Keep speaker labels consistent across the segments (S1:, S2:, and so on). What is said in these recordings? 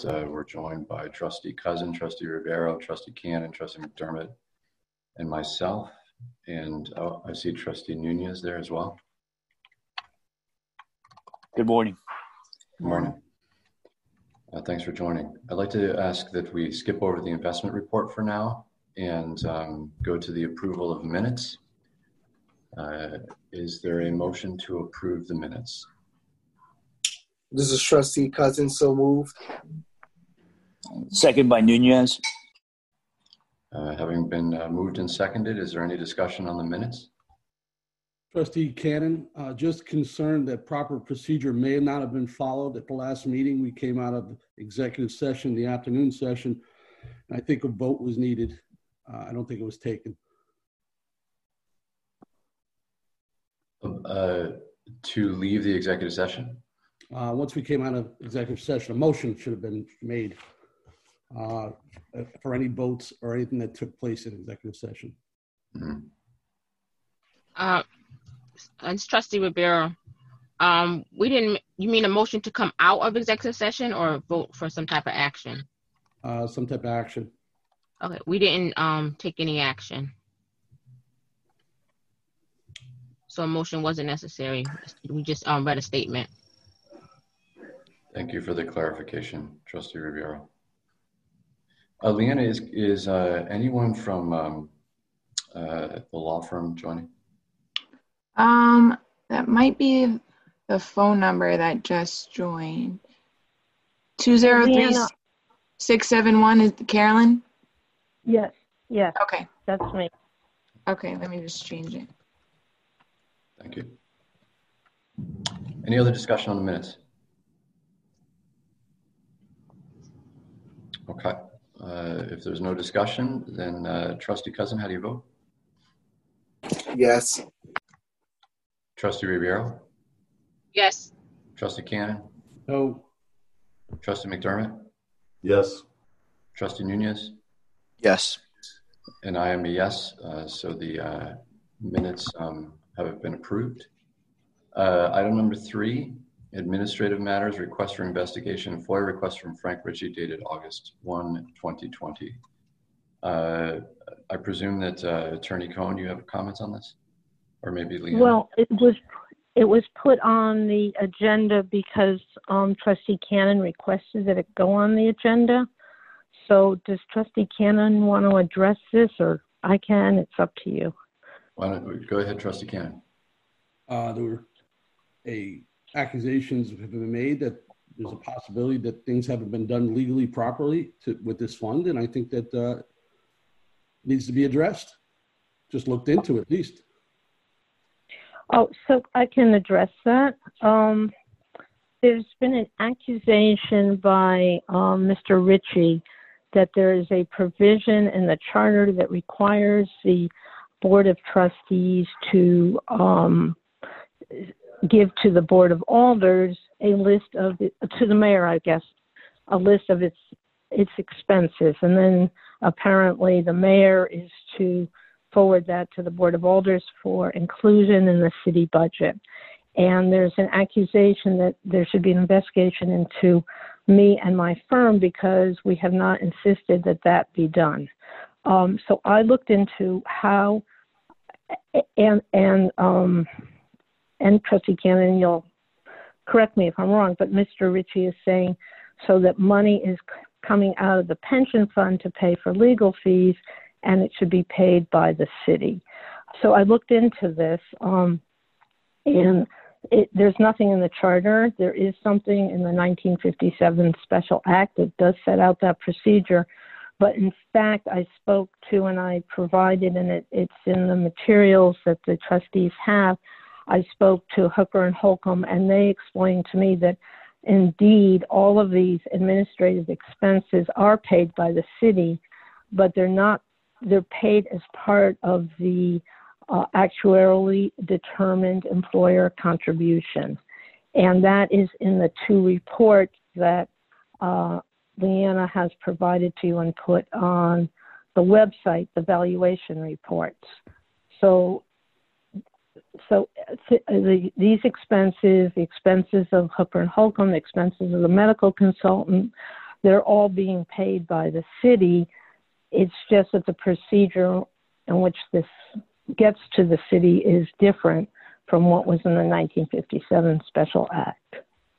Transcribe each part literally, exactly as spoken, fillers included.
S1: uh, we're joined by Trustee Cousin, Trustee Ribeiro, Trustee Cannon, Trustee McDermott, and myself. And oh, I see Trustee Nunez there as well.
S2: Good morning.
S1: Good morning. Uh, thanks for joining. I'd like to ask that we skip over the investment report for now and um, go to the approval of minutes. Uh, is there a motion to approve the minutes?
S3: This is Trustee Cousin, so moved.
S2: Second by Nunez.
S1: Uh, having been uh, moved and seconded, is there any discussion on the minutes?
S4: Trustee Cannon, uh, just concerned that proper procedure may not have been followed at the last meeting. We came out of executive session, the afternoon session, and I think a vote was needed. Uh, I don't think it was taken.
S1: Uh, to leave the executive session?
S4: Uh, once we came out of executive session, a motion should have been made uh, for any votes or anything that took place in executive session.
S1: Mm-hmm.
S5: Uh, it's Trustee Ribeiro. Um, we didn't, you mean a motion to come out of executive session or vote for some type of action?
S4: Uh, some type of action.
S5: Okay, we didn't um, take any action. So a motion wasn't necessary. We just um, read a statement.
S1: Thank you for the clarification, Trustee Ribeiro. Uh, Leanna, is, is uh, anyone from um, uh, the law firm joining?
S6: Um, that might be the phone number that just joined. two zero three, six seven one is Carolyn?
S7: Yes, yes.
S6: Okay.
S7: That's me.
S6: Okay, let me just change it.
S1: Thank you. Any other discussion on the minutes? Okay. Uh, if there's no discussion, then uh, Trustee Cousin, how do you vote?
S3: Yes.
S1: Trustee Ribeiro?
S5: Yes.
S1: Trustee Cannon?
S4: No.
S1: Trustee McDermott?
S8: Yes.
S1: Trustee Nunez?
S2: Yes.
S1: And I am a yes. Uh, so the uh, minutes um, have been approved. Uh, item number three, administrative matters, request for investigation, F O I A request from Frank Ritchie dated August first, twenty twenty. Uh, I presume that uh, Attorney Cohen, you have comments on this? Or maybe Leanne?
S7: Well, it was it was put on the agenda because um, Trustee Cannon requested that it go on the agenda. So does Trustee Cannon want to address this, or I can? It's up to you.
S1: Why don't we go ahead, Trustee Cannon?
S4: Uh, there were a accusations have been made that there's a possibility that things haven't been done legally properly to, with this fund, and I think that uh, needs to be addressed. Just looked into at least.
S7: Oh, so I can address that. Um, there's been an accusation by um, Mister Ritchie that there is a provision in the charter that requires the Board of Trustees to um, give to the Board of Alders a list of, the, to the mayor, I guess, a list of its its expenses. And then apparently the mayor is to forward that to the Board of Alders for inclusion in the city budget. And there's an accusation that there should be an investigation into me and my firm because we have not insisted that that be done. Um, so I looked into how, and and um, and Trustee Cannon, you'll correct me if I'm wrong, but Mister Ritchie is saying so that money is c- coming out of the pension fund to pay for legal fees, and it should be paid by the city. So I looked into this, um, and it, there's nothing in the charter. There is something in the nineteen fifty-seven Special Act that does set out that procedure. But in fact, I spoke to, and I provided, and it, it's in the materials that the trustees have, I spoke to Hooker and Holcomb, and they explained to me that indeed all of these administrative expenses are paid by the city, but they're not, they're paid as part of the uh, actuarially determined employer contribution. And that is in the two reports that uh, Leanna has provided to you and put on the website, the valuation reports. So So the, these expenses, the expenses of Hooker and Holcomb, the expenses of the medical consultant, they're all being paid by the city. It's just that the procedure in which this gets to the city is different from what was in the nineteen fifty-seven Special Act.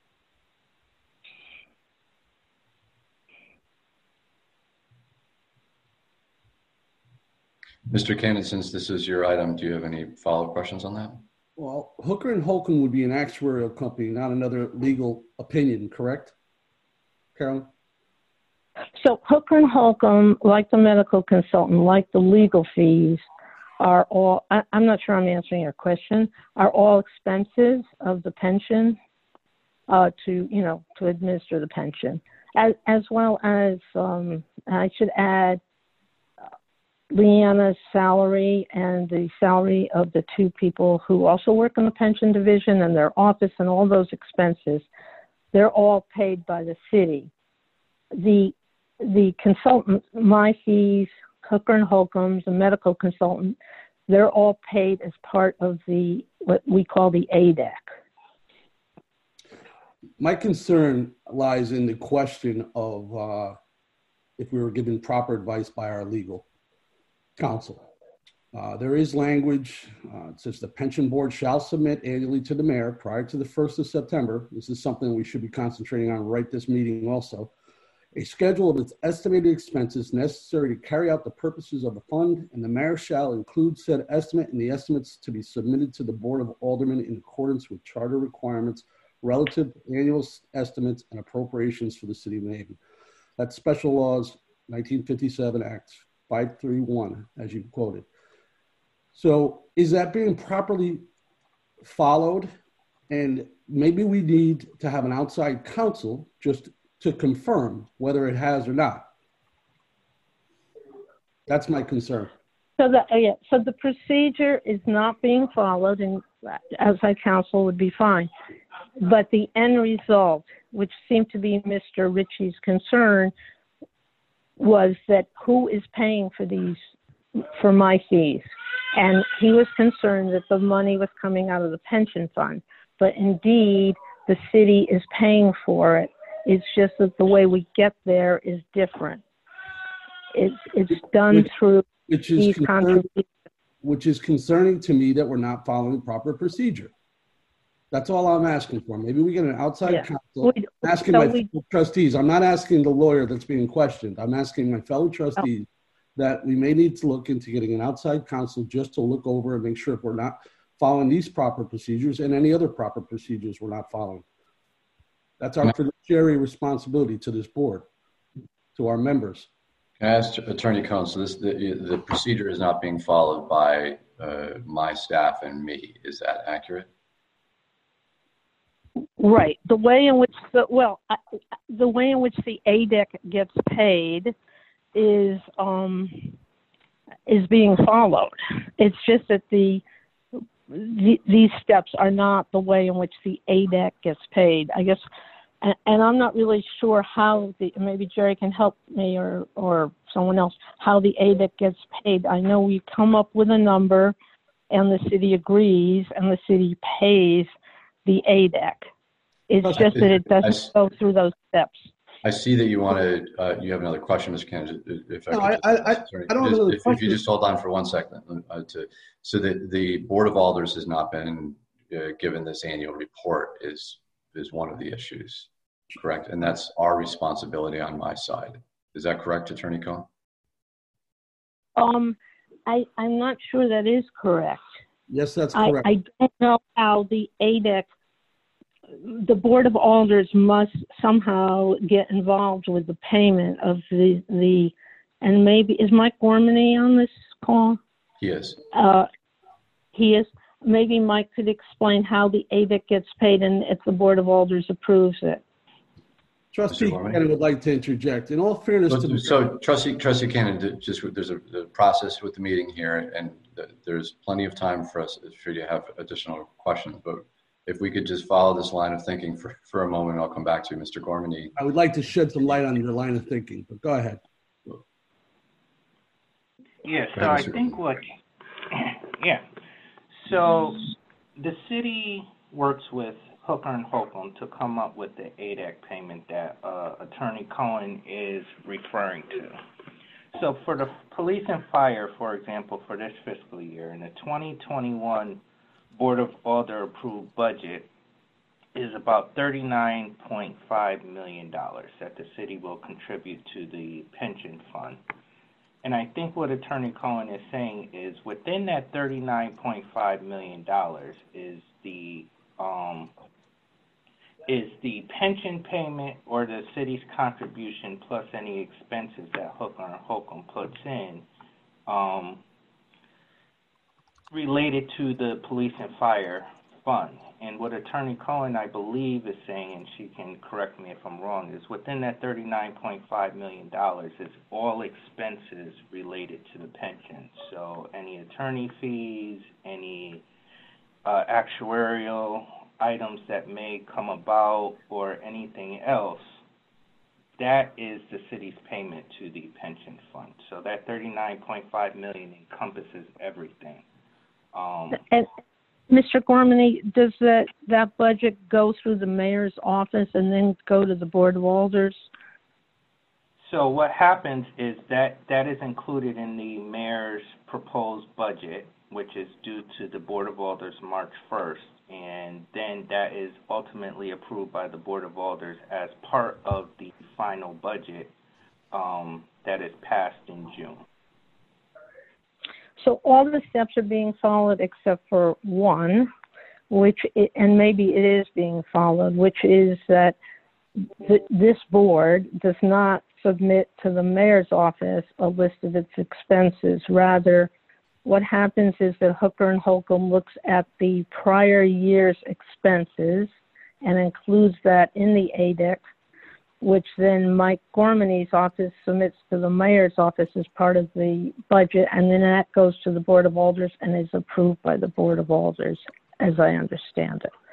S1: Mister Cannon, since this is your item, do you have any follow-up questions on that?
S4: Well, Hooker and Holcomb would be an actuarial company, not another legal opinion, correct, Carolyn?
S7: So Hooker and Holcomb, like the medical consultant, like the legal fees, are all, I, I'm not sure I'm answering your question, are all expenses of the pension uh, to, you know, to administer the pension, as, as well as, um, I should add, Leanna's salary and the salary of the two people who also work in the pension division and their office and all those expenses, they're all paid by the city. The the consultant, my fees, Hooker and Holcomb's, the medical consultant, they're all paid as part of the what we call the A D E C.
S4: My concern lies in the question of uh, if we were given proper advice by our legal counsel. Uh, there is language, uh, it says the pension board shall submit annually to the mayor prior to the first of September. This is something we should be concentrating on right this meeting also. A schedule of its estimated expenses necessary to carry out the purposes of the fund, and the mayor shall include said estimate in the estimates to be submitted to the Board of Aldermen in accordance with charter requirements relative to annual estimates and appropriations for the city of New Haven. That's Special Laws nineteen fifty-seven Act five thirty-one, as you quoted. So is that being properly followed? And maybe we need to have an outside counsel just to confirm whether it has or not. That's my concern.
S7: So the, yeah, so the procedure is not being followed, and outside counsel would be fine. But the end result, which seemed to be Mister Ritchie's concern, was that who is paying for these, for my fees? And he was concerned that the money was coming out of the pension fund. But indeed, the city is paying for it. It's just that the way we get there is different. It's it's done which, through
S4: which is
S7: these
S4: concern,
S7: contributions.
S4: Which is concerning to me that we're not following proper procedure. That's all I'm asking for. Maybe we get an outside yeah. counsel. We, asking so my we, trustees. I'm not asking the lawyer that's being questioned. I'm asking my fellow trustees oh. that we may need to look into getting an outside counsel just to look over and make sure if we're not following these proper procedures and any other proper procedures we're not following. That's our fiduciary responsibility to this board, to our members.
S1: Can I ask Attorney Cohn, so this, the, the procedure is not being followed by uh, my staff and me. Is that accurate?
S7: Right. The way in which the, well, the way in which the A D E C gets paid is, um, is being followed. It's just that the, the, these steps are not the way in which the A D E C gets paid. I guess, and, and I'm not really sure how the, maybe Jerry can help me or, or someone else, how the A D E C gets paid. I know we come up with a number and the city agrees and the city pays the A D E C. It's just that it doesn't go through those steps.
S1: I see that you want to, uh, you have another question, Mister Kennedy. If I,
S4: no,
S1: just,
S4: I, I,
S1: sorry,
S4: I don't
S1: just,
S4: know.
S1: If, if you just hold on for one second. Uh, to, so the, the Board of Alders has not been uh, given this annual report is, is one of the issues, correct? And that's our responsibility on my side. Is that correct, Attorney Cohn?
S7: Um, I, I'm not sure that is correct.
S4: Yes, that's correct.
S7: I, I don't know how the A D E C, the Board of Alders must somehow get involved with the payment of the, the and maybe, is Mike Gormany on this call?
S1: He is. Uh,
S7: he is. Maybe Mike could explain how the A D E C gets paid and if the Board of Alders approves it.
S4: Trustee Cannon would like to interject. In all fairness
S1: so,
S4: to the
S1: so Trustee Trustee Cannon, just there's a the process with the meeting here, and the, there's plenty of time for us for you to have additional questions. But if we could just follow this line of thinking for, for a moment, I'll come back to you, Mister Gormany.
S4: I would like to shed some light on your line of thinking, but go ahead.
S8: Yeah, so I think what, yeah. So the city works with Hooker and Holcomb to come up with the A D E C payment that uh, Attorney Cohen is referring to. So for the police and fire, for example, for this fiscal year, in the twenty twenty-one Board of Alder approved budget is about thirty-nine point five million dollars that the city will contribute to the pension fund. And I think what Attorney Cohen is saying is within that thirty-nine point five million dollars is the um, is the pension payment or the city's contribution plus any expenses that Hooker and Holcomb puts in um, related to the police and fire fund. And what Attorney Cohen, I believe, is saying, and she can correct me if I'm wrong, is within that thirty-nine point five million dollars is all expenses related to the pension. So any attorney fees, any uh, actuarial items that may come about or anything else, that is the city's payment to the pension fund. So that thirty-nine point five million dollars encompasses everything. Um,
S7: and Mister Gormany, does that, that budget go through the mayor's office and then go to the Board of Alders?
S8: So what happens is that that is included in the mayor's proposed budget, which is due to the Board of Alders March first, and then that is ultimately approved by the Board of Alders as part of the final budget um, that is passed in June.
S7: So all the steps are being followed except for one, which, it, and maybe it is being followed, which is that th- this board does not submit to the mayor's office a list of its expenses. Rather, what happens is that Hooker and Holcomb looks at the prior year's expenses and includes that in the A D E C, which then Mike Gormany's office submits to the mayor's office as part of the budget, and then that goes to the Board of Alders and is approved by the Board of Alders, as I understand it.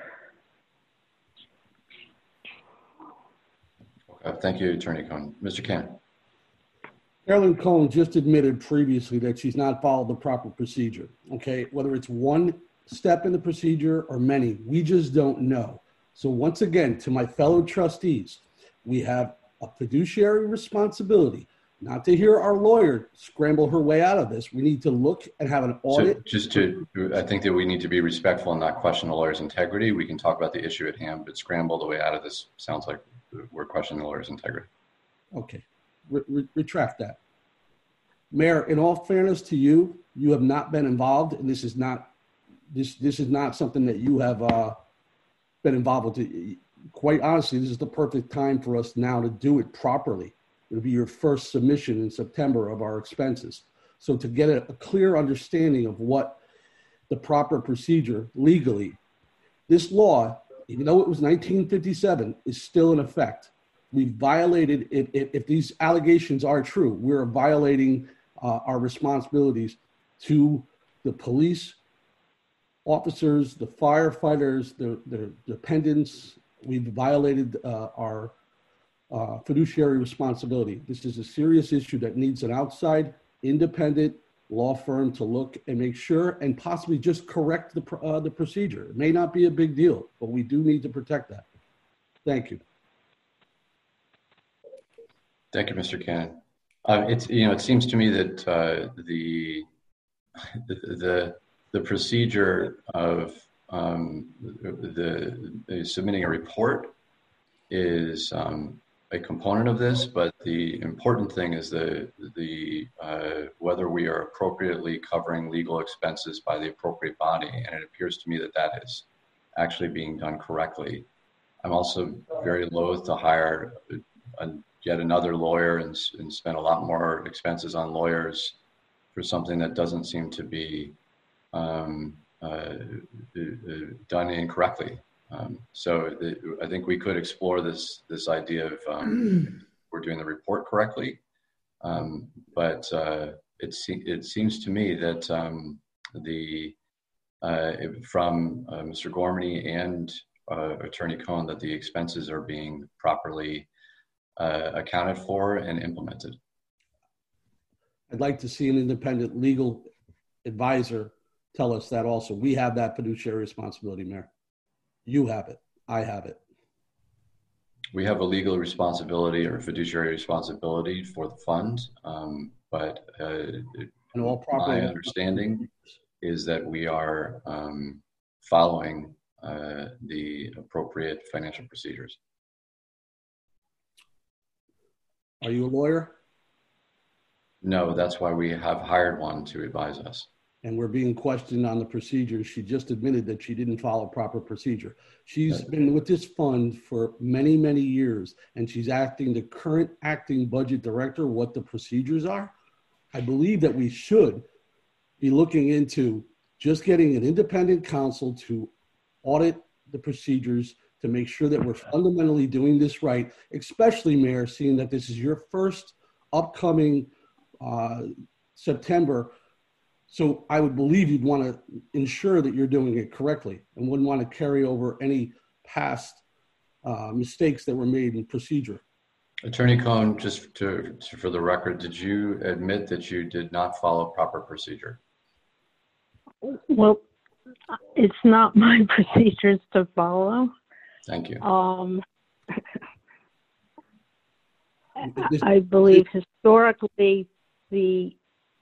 S1: Okay, thank you, Attorney Cohen. Mister Cannon.
S4: Carolyn Cohen just admitted previously that she's not followed the proper procedure. Okay, whether it's one step in the procedure or many, we just don't know. So once again, to my fellow trustees, we have a fiduciary responsibility not to hear our lawyer scramble her way out of this. We need to look and have an audit.
S1: So just to, I think that we need to be respectful and not question the lawyer's integrity. We can talk about the issue at hand, but scramble the way out of this sounds like we're questioning the lawyer's integrity.
S4: Okay, re- re- retract that. Mayor, in all fairness to you, you have not been involved, and this is not this this is not something that you have uh, been involved with. Quite honestly, this is the perfect time for us now to do it properly. It'll be your first submission in September of our expenses. So to get a, a clear understanding of what the proper procedure legally, this law, even though it was nineteen fifty-seven, is still in effect. We violated, if, if, if these allegations are true, we're violating uh, our responsibilities to the police officers, the firefighters, their, their dependents. We've violated uh, our uh, fiduciary responsibility. This is a serious issue that needs an outside, independent law firm to look and make sure and possibly just correct the, uh, the procedure. It may not be a big deal, but we do need to protect that. Thank you.
S1: Thank you, Mister Cannon. Uh, it's, you know, it seems to me that uh, the, the, the, the procedure of Um, the, the submitting a report is um, a component of this, but the important thing is the the uh, whether we are appropriately covering legal expenses by the appropriate body, and it appears to me that that is actually being done correctly. I'm also very loath to hire a, yet another lawyer and, and spend a lot more expenses on lawyers for something that doesn't seem to be um, Uh, uh, done incorrectly. Um, so the, I think we could explore this this idea of um, we're doing the report correctly, um, but uh, it, se- it seems to me that um, the uh, from uh, Mister Gormany and uh, Attorney Cohen that the expenses are being properly uh, accounted for and implemented.
S4: I'd like to see an independent legal advisor tell us that also. We have that fiduciary responsibility, Mayor. You have it. I have it.
S1: We have a legal responsibility or fiduciary responsibility for the fund, um, but uh,
S4: And all property.
S1: my understanding is that we are um, following uh, the appropriate financial procedures.
S4: Are you a lawyer?
S1: No, that's why we have hired one to advise us.
S4: And we're being questioned on the procedures. She just admitted that she didn't follow proper procedure. She's
S1: Right.
S4: been with this fund for many, many years, and she's acting the current acting budget director, what the procedures are. I believe that we should be looking into just getting an independent counsel to audit the procedures to make sure that we're fundamentally doing this right, especially, Mayor, seeing that this is your first upcoming uh, September. So I would believe you'd want to ensure that you're doing it correctly and wouldn't want to carry over any past uh, mistakes that were made in procedure.
S1: Attorney Cohn, just to, to, for the record, did you admit that you did not follow proper procedure?
S7: Well, it's not my procedures to follow.
S1: Thank you.
S7: Um,
S4: This-
S7: I believe historically the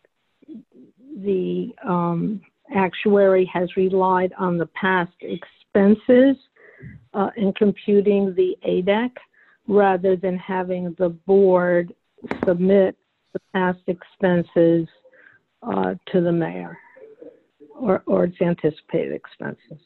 S7: the um, actuary has relied on the past expenses uh, in computing the A D E C rather than having the board submit the past expenses uh, to the mayor or, or its anticipated expenses.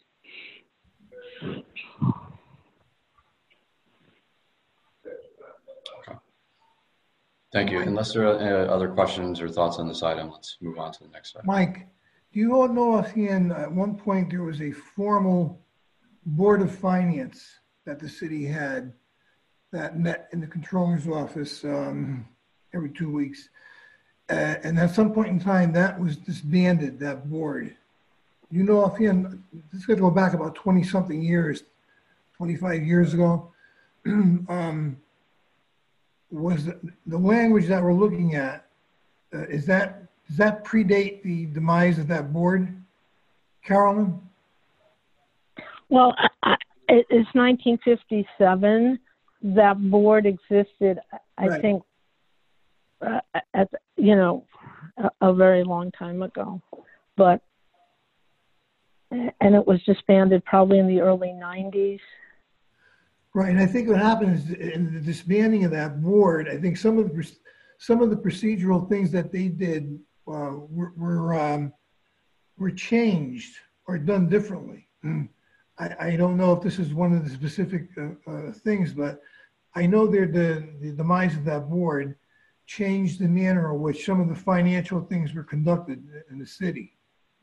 S1: Thank you. Unless there are uh, other questions or thoughts on this item, let's move on to the next item.
S9: Mike, do you all know offhand, at one point there was a formal Board of Finance that the city had that met in the controller's office um, every two weeks. Uh, and at some point in time, that was disbanded, that board. You know offhand, this is going to go back about twenty-something years, twenty-five years ago. um, was the, the language that we're looking at, uh, is that, does that predate the demise of that board, Carolyn?
S7: Well, I, I, it's nineteen fifty-seven. That board existed, I
S9: Right.
S7: think, uh, at, you know, a, a very long time ago. But, and it was disbanded probably in the early nineties.
S9: Right, and I think what happened is in the disbanding of that board, I think some of the some of the procedural things that they did uh, were were, um, were changed or done differently. I, I don't know if this is one of the specific uh, uh, things, but I know that the, the demise of that board changed the manner in which some of the financial things were conducted in the city.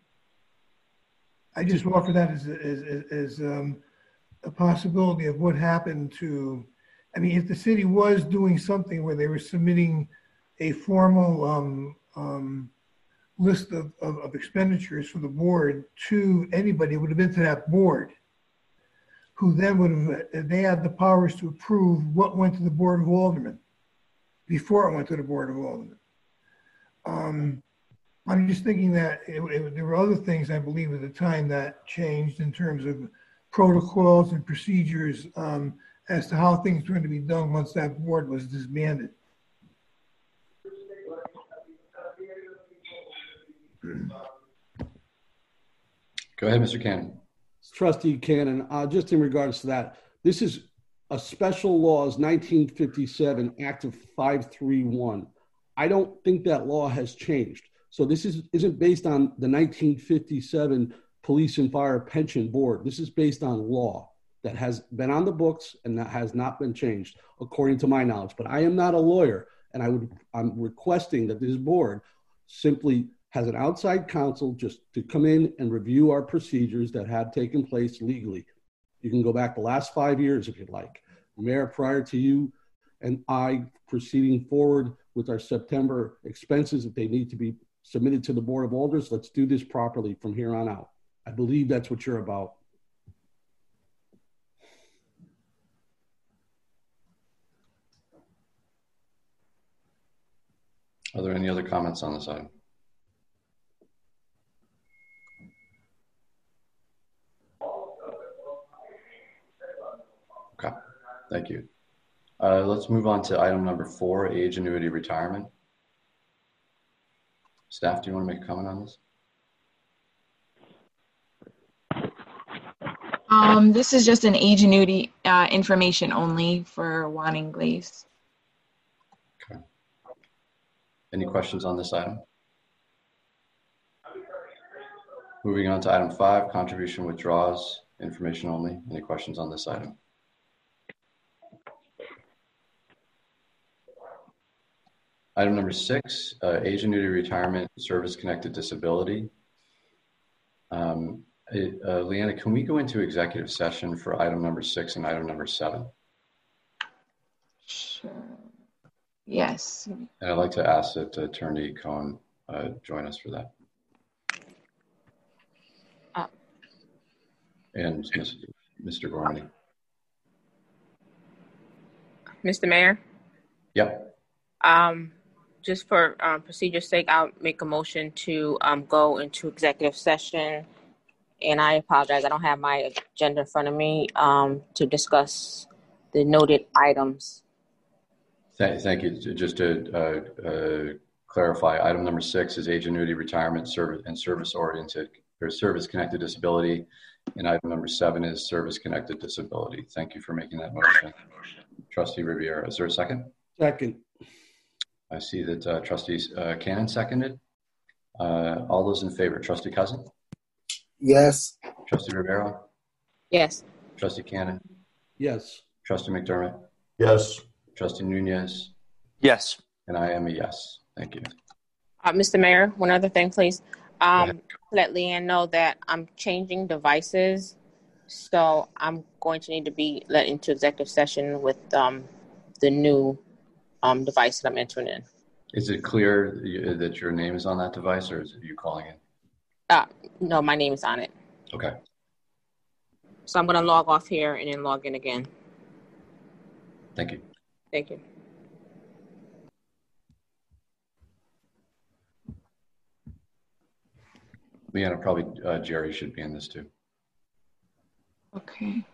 S9: I just offer that as as, as um, a possibility of what happened to, I mean, if the city was doing something where they were submitting a formal um, um, list of, of, of expenditures for the board to anybody, it would have been to that board, who then would have, they had the powers to approve what went to the Board of Aldermen before it went to the Board of Aldermen. Um, I'm just thinking that it, it, there were other things, I believe, at the time that changed in terms of protocols and procedures um, as to how things were going to be done once that board was disbanded.
S1: Go ahead, Mister Cannon.
S4: Trustee Cannon, uh, just in regards to that, this is a special laws nineteen fifty-seven Act of five three one. I don't think that law has changed. So this is, isn't based on the nineteen fifty-seven Police and Fire Pension Board. This is based on law that has been on the books and that has not been changed, according to my knowledge. But I am not a lawyer, and I would, I'm requesting that this board simply has an outside counsel just to come in and review our procedures that had taken place legally. You can go back the last five years if you'd like. Mayor, prior to you and I proceeding forward with our September expenses, if they need to be submitted to the Board of Alders, let's do this properly from here on out. I believe that's what you're about.
S1: Are there any other comments on this item? Thank you. Uh, let's move on to item number four, age annuity retirement. Staff, do you want to make a comment on this?
S6: Um, this is just an age annuity uh, information only for Wanning Glaze.
S1: Okay. Any questions on this item? Moving on to item five, contribution withdrawals, information only. Any questions on this item? Item number six, uh, age annuity retirement, service-connected disability. Um, uh, Leanna, can we go into executive session for item number six and item number seven?
S6: Sure. Yes.
S1: And I'd like to ask that Attorney Cohen uh, join us for that.
S5: Uh,
S1: and Mister Gormley.
S5: Mister Mayor?
S1: Yep.
S5: Um, just for um, procedure's sake, I'll make a motion to um, go into executive session. And I apologize, I don't have my agenda in front of me um, to discuss the noted items.
S1: Thank, thank you. Just to uh, uh, clarify, item number six is age annuity retirement service and service-oriented or service-connected disability. And item number seven is service-connected disability. Thank you for making that motion. Trustee Riviera, is there a second?
S4: Second.
S1: I see that uh, Trustee uh, Cannon seconded. Uh, all those in favor, Trustee Cousin?
S3: Yes.
S1: Trustee Rivera?
S5: Yes.
S1: Trustee Cannon?
S4: Yes.
S1: Trustee McDermott?
S10: Yes.
S1: Trustee Nunez?
S2: Yes.
S1: And I am a yes. Thank you.
S5: Uh, Mister Mayor, one other thing, please. Um, let Leanne know that I'm changing devices. So I'm going to need to be let into executive session with um, the new um, device that I'm entering in.
S1: Is it clear that your name is on that device, or is it you calling in?
S5: Uh, no, my name is on it.
S1: Okay.
S5: So I'm going to log off here and then log in again.
S1: Thank you.
S5: Thank you.
S1: Leanna, probably uh, Jerry should be in this too.
S6: Okay.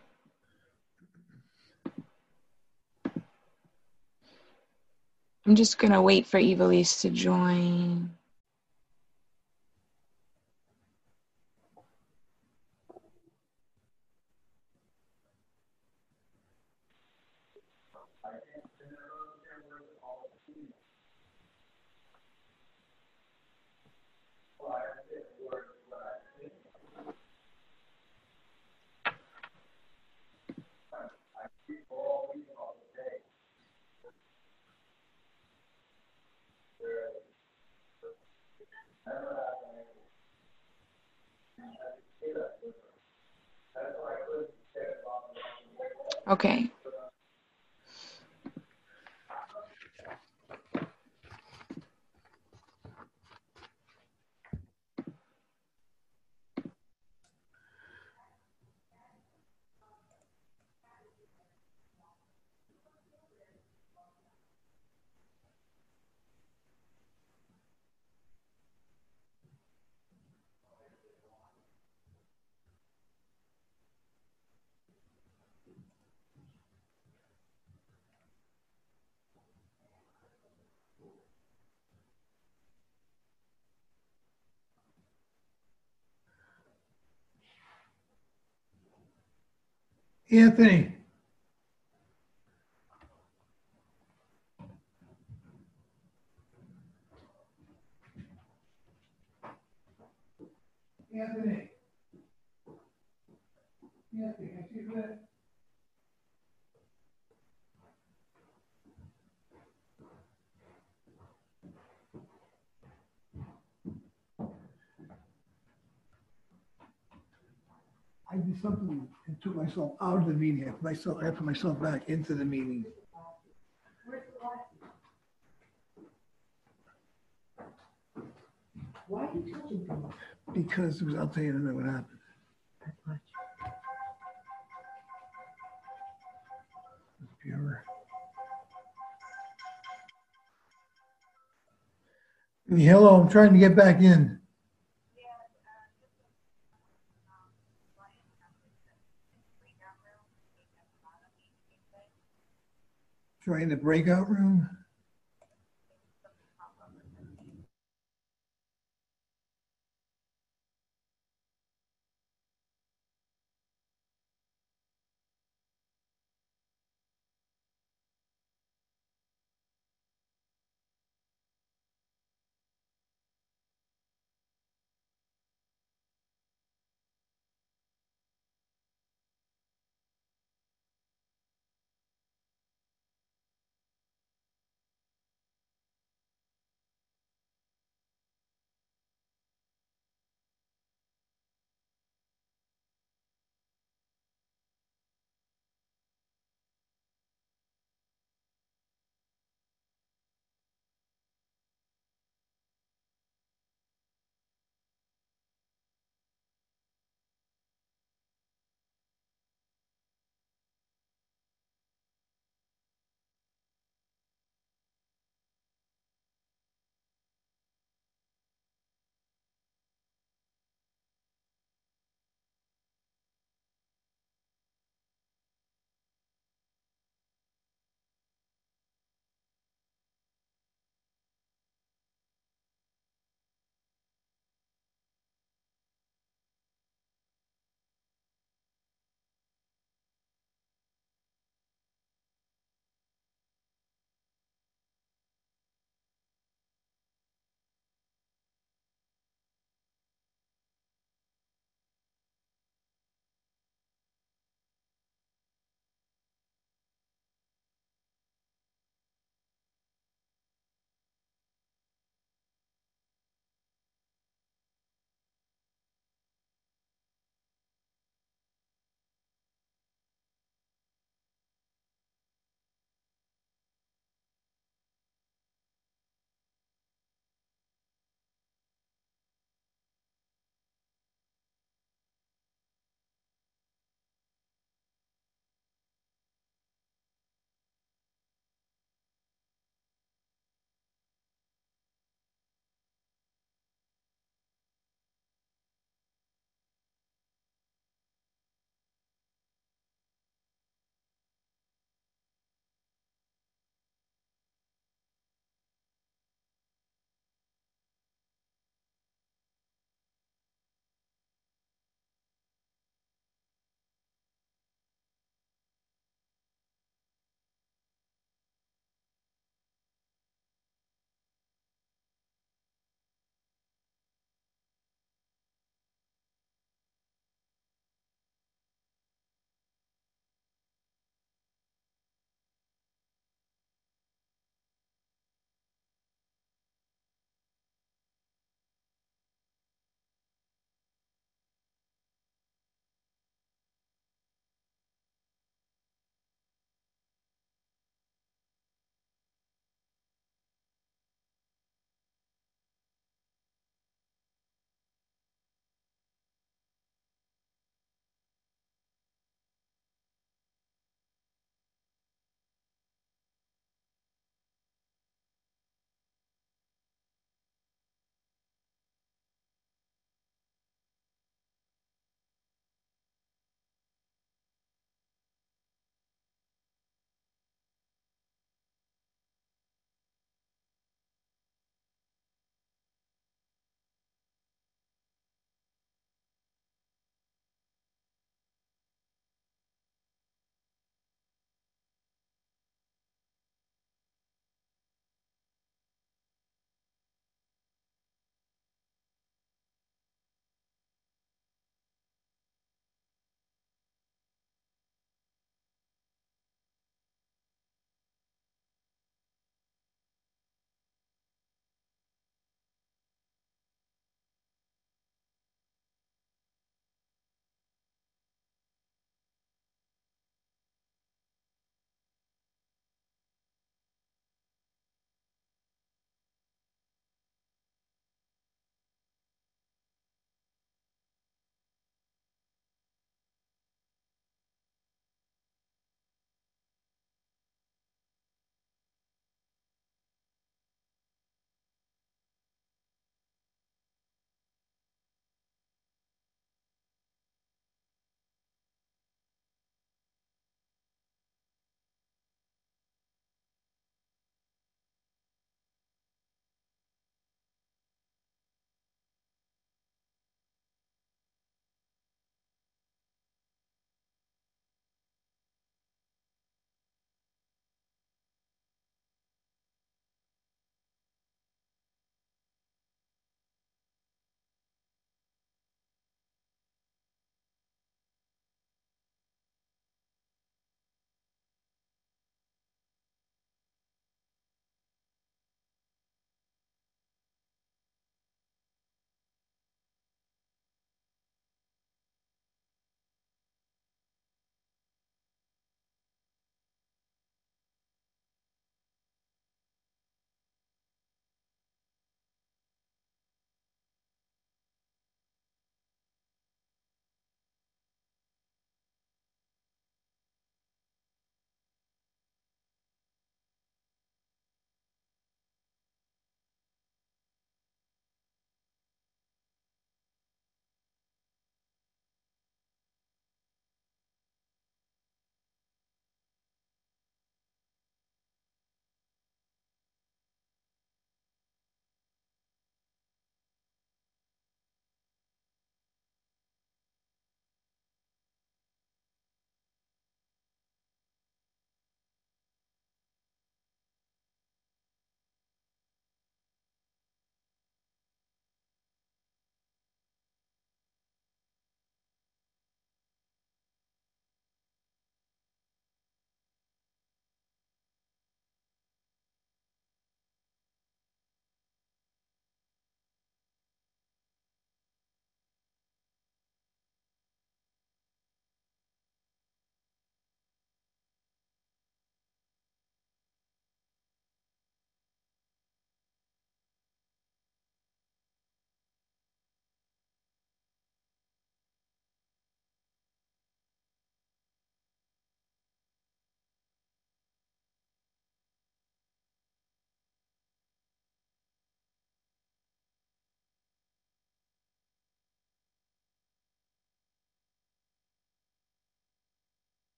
S6: I'm just going to wait for Evilise to join. Okay.
S9: Anthony. Anthony. Anthony, can I see that? I did something and took myself out of the meeting. I put myself, I put myself back into the meeting. Why are you touching them? Because it was, I'll tell you in a minute what happened. Pure. Hello, I'm trying to get back in. Try in the breakout room.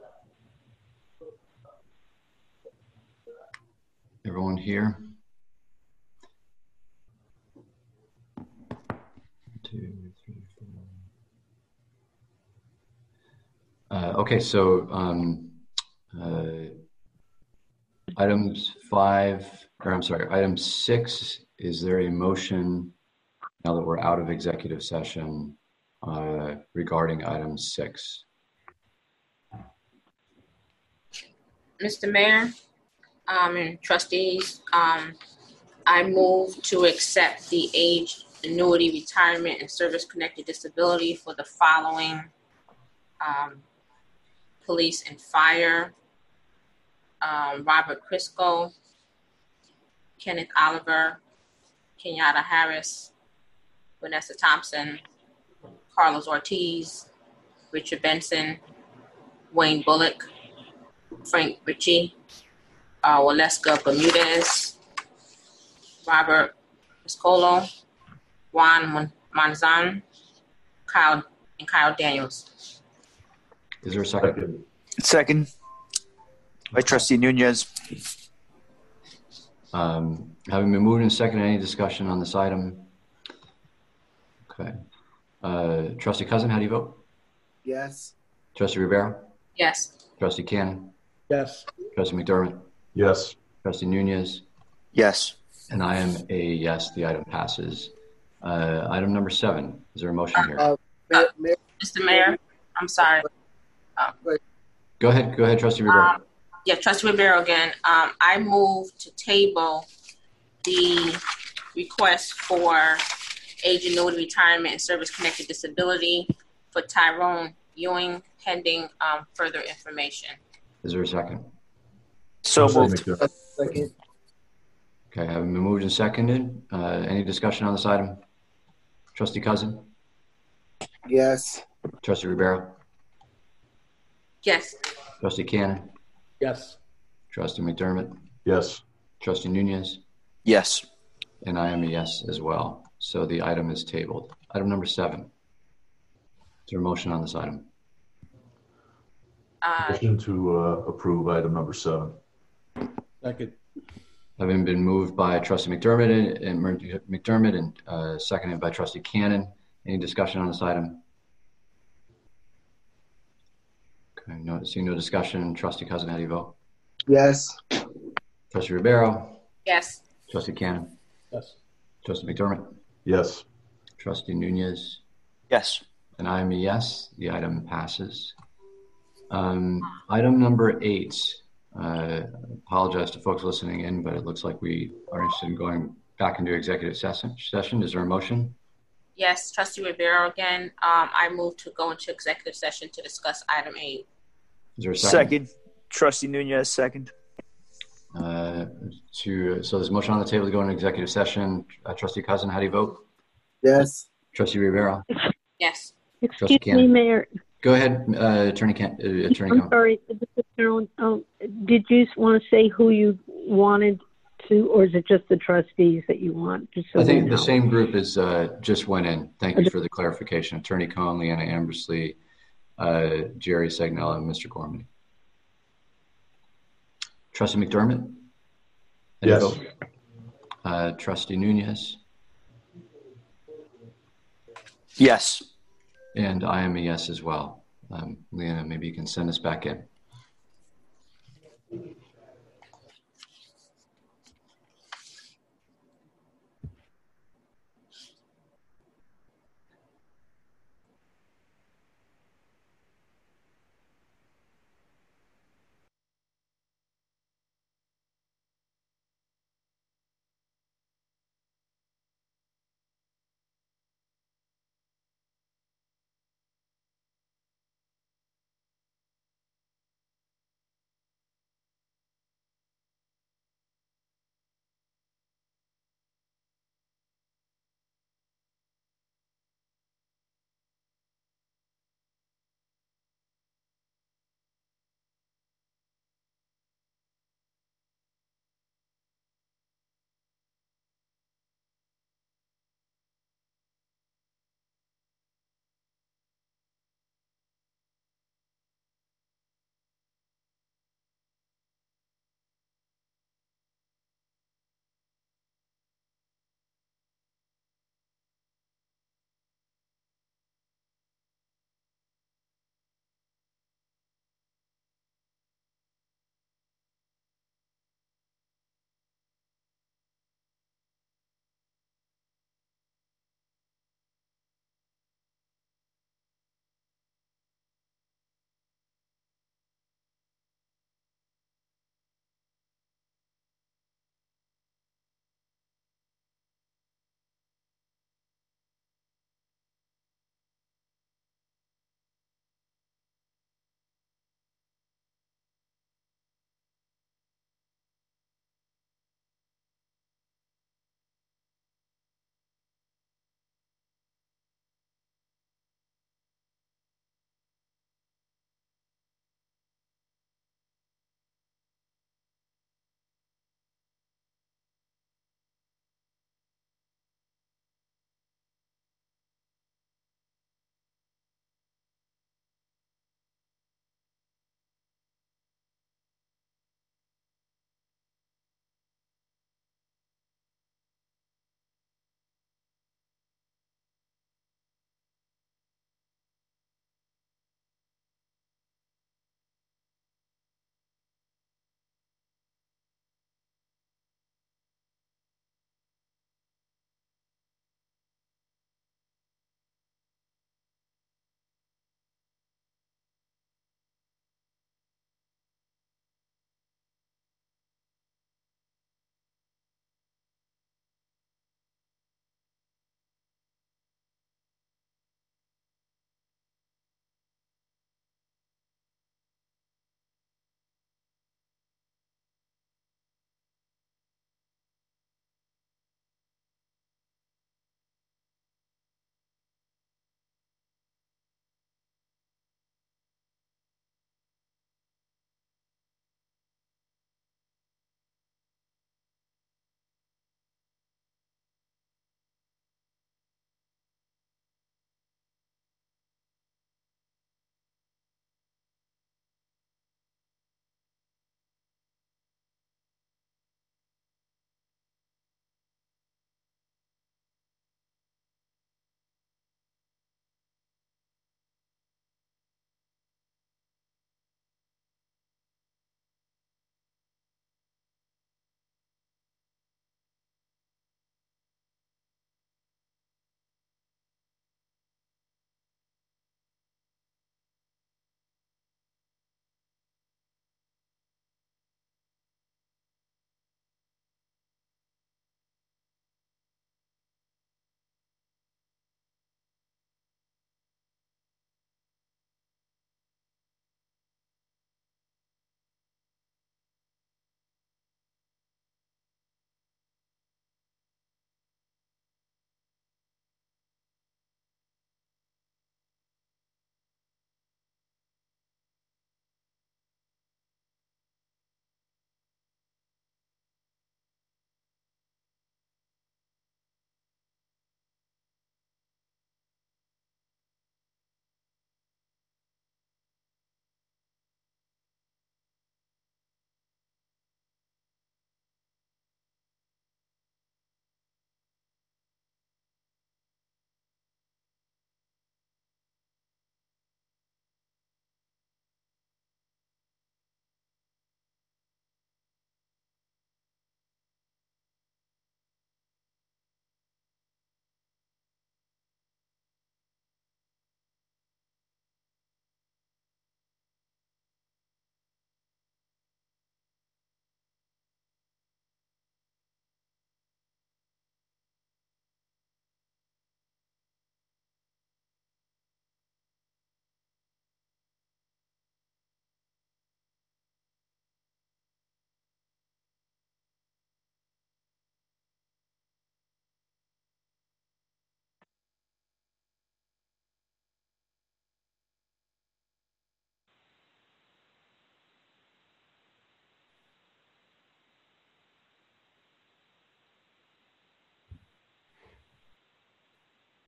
S1: Everyone here? Two, three, four. Uh, okay, so um, uh, items five, or I'm sorry, item six, is there a motion now that we're out of executive session uh, regarding item six?
S5: Mister Mayor, um, and trustees, um, I move to accept the age annuity retirement and service-connected disability for the following um, police and fire: um, Robert Crisco, Kenneth Oliver, Kenyatta Harris, Vanessa Thompson, Carlos Ortiz, Richard Benson, Wayne Bullock, Frank Ritchie, uh, Waleska Bermudez, Robert Piscolo, Juan Mon- Manzan, Kyle, and Kyle Daniels.
S1: Is there a second?
S2: Second by Trustee Nunez.
S1: Um, having been moved and seconded, any discussion on this item? Okay. Uh, Trustee Cousin, how do you vote?
S3: Yes.
S1: Trustee Rivera?
S5: Yes.
S1: Trustee Cannon?
S4: Yes.
S1: Trustee McDermott?
S10: Yes.
S1: Trustee Nunez?
S2: Yes.
S1: And I am a yes, the item passes. Uh, item number seven, is there a motion here?
S3: Uh, Mayor, Mayor,
S5: Mister Mayor, I'm sorry.
S1: Go ahead, go ahead, Trustee Rivera.
S5: Um, yeah, Trustee Rivera again. Um, I move to table the request for age annuity retirement and service-connected disability for Tyrone Ewing pending um, further information.
S1: Is there a second?
S2: So moved.
S3: second.
S1: Okay, having been moved and seconded, uh, any discussion on this item? Trustee Cousin?
S3: Yes.
S1: Trustee Rivera?
S5: Yes.
S1: Trustee Cannon?
S4: Yes.
S1: Trustee McDermott?
S10: Yes.
S1: Trustee Nunez?
S2: Yes.
S1: And I am a yes as well. So the item is tabled. Item number seven. Is there a motion on this item?
S5: Uh,
S10: Motion to uh, approve item number seven.
S4: Second.
S1: Having been moved by Trustee McDermott and, and McDermott and uh, seconded by Trustee Cannon. Any discussion on this item? Okay, no, seeing no discussion. Trustee Cousin, how do you vote?
S3: Yes.
S1: Trustee Ribeiro?
S5: yes.
S1: Trustee Cannon?
S4: Yes.
S1: Trustee McDermott?
S10: Yes.
S1: Trustee Nunez?
S2: Yes.
S1: And I am a yes. The item passes. Um, item number eight. Uh, apologize to folks listening in, but it looks like we are interested in going back into executive session. session. Is there a motion?
S5: Yes, Trustee Rivera again. Um, I move to go into executive session to discuss item eight.
S1: Is there a second?
S2: Second. Trustee Nunez, second.
S1: Uh, to, so there's a motion on the table to go into executive session. Uh, Trustee Cousin, how do you vote?
S3: Yes.
S1: Trustee Rivera?
S5: Yes.
S1: Trustee
S7: Excuse me,
S1: Cannon.
S7: Mayor.
S1: Go ahead, uh, Attorney Can- uh, Attorney
S7: I'm
S1: Cohen.
S7: sorry, this is Carolyn. Um, did you want to say who you wanted to, or is it just the trustees that you want? Just so
S1: I think
S7: we
S1: the
S7: know.
S1: same group is uh, just went in. Thank you for the clarification. Attorney Cohen, Leanna Ambersley, uh, Jerry Segnella, and Mister Gorman. Trustee McDermott? How do you
S10: Yes.
S1: vote? Uh, Trustee Nunez?
S2: Yes.
S1: And I am a yes as well. Um, Leanna, maybe you can send us back in.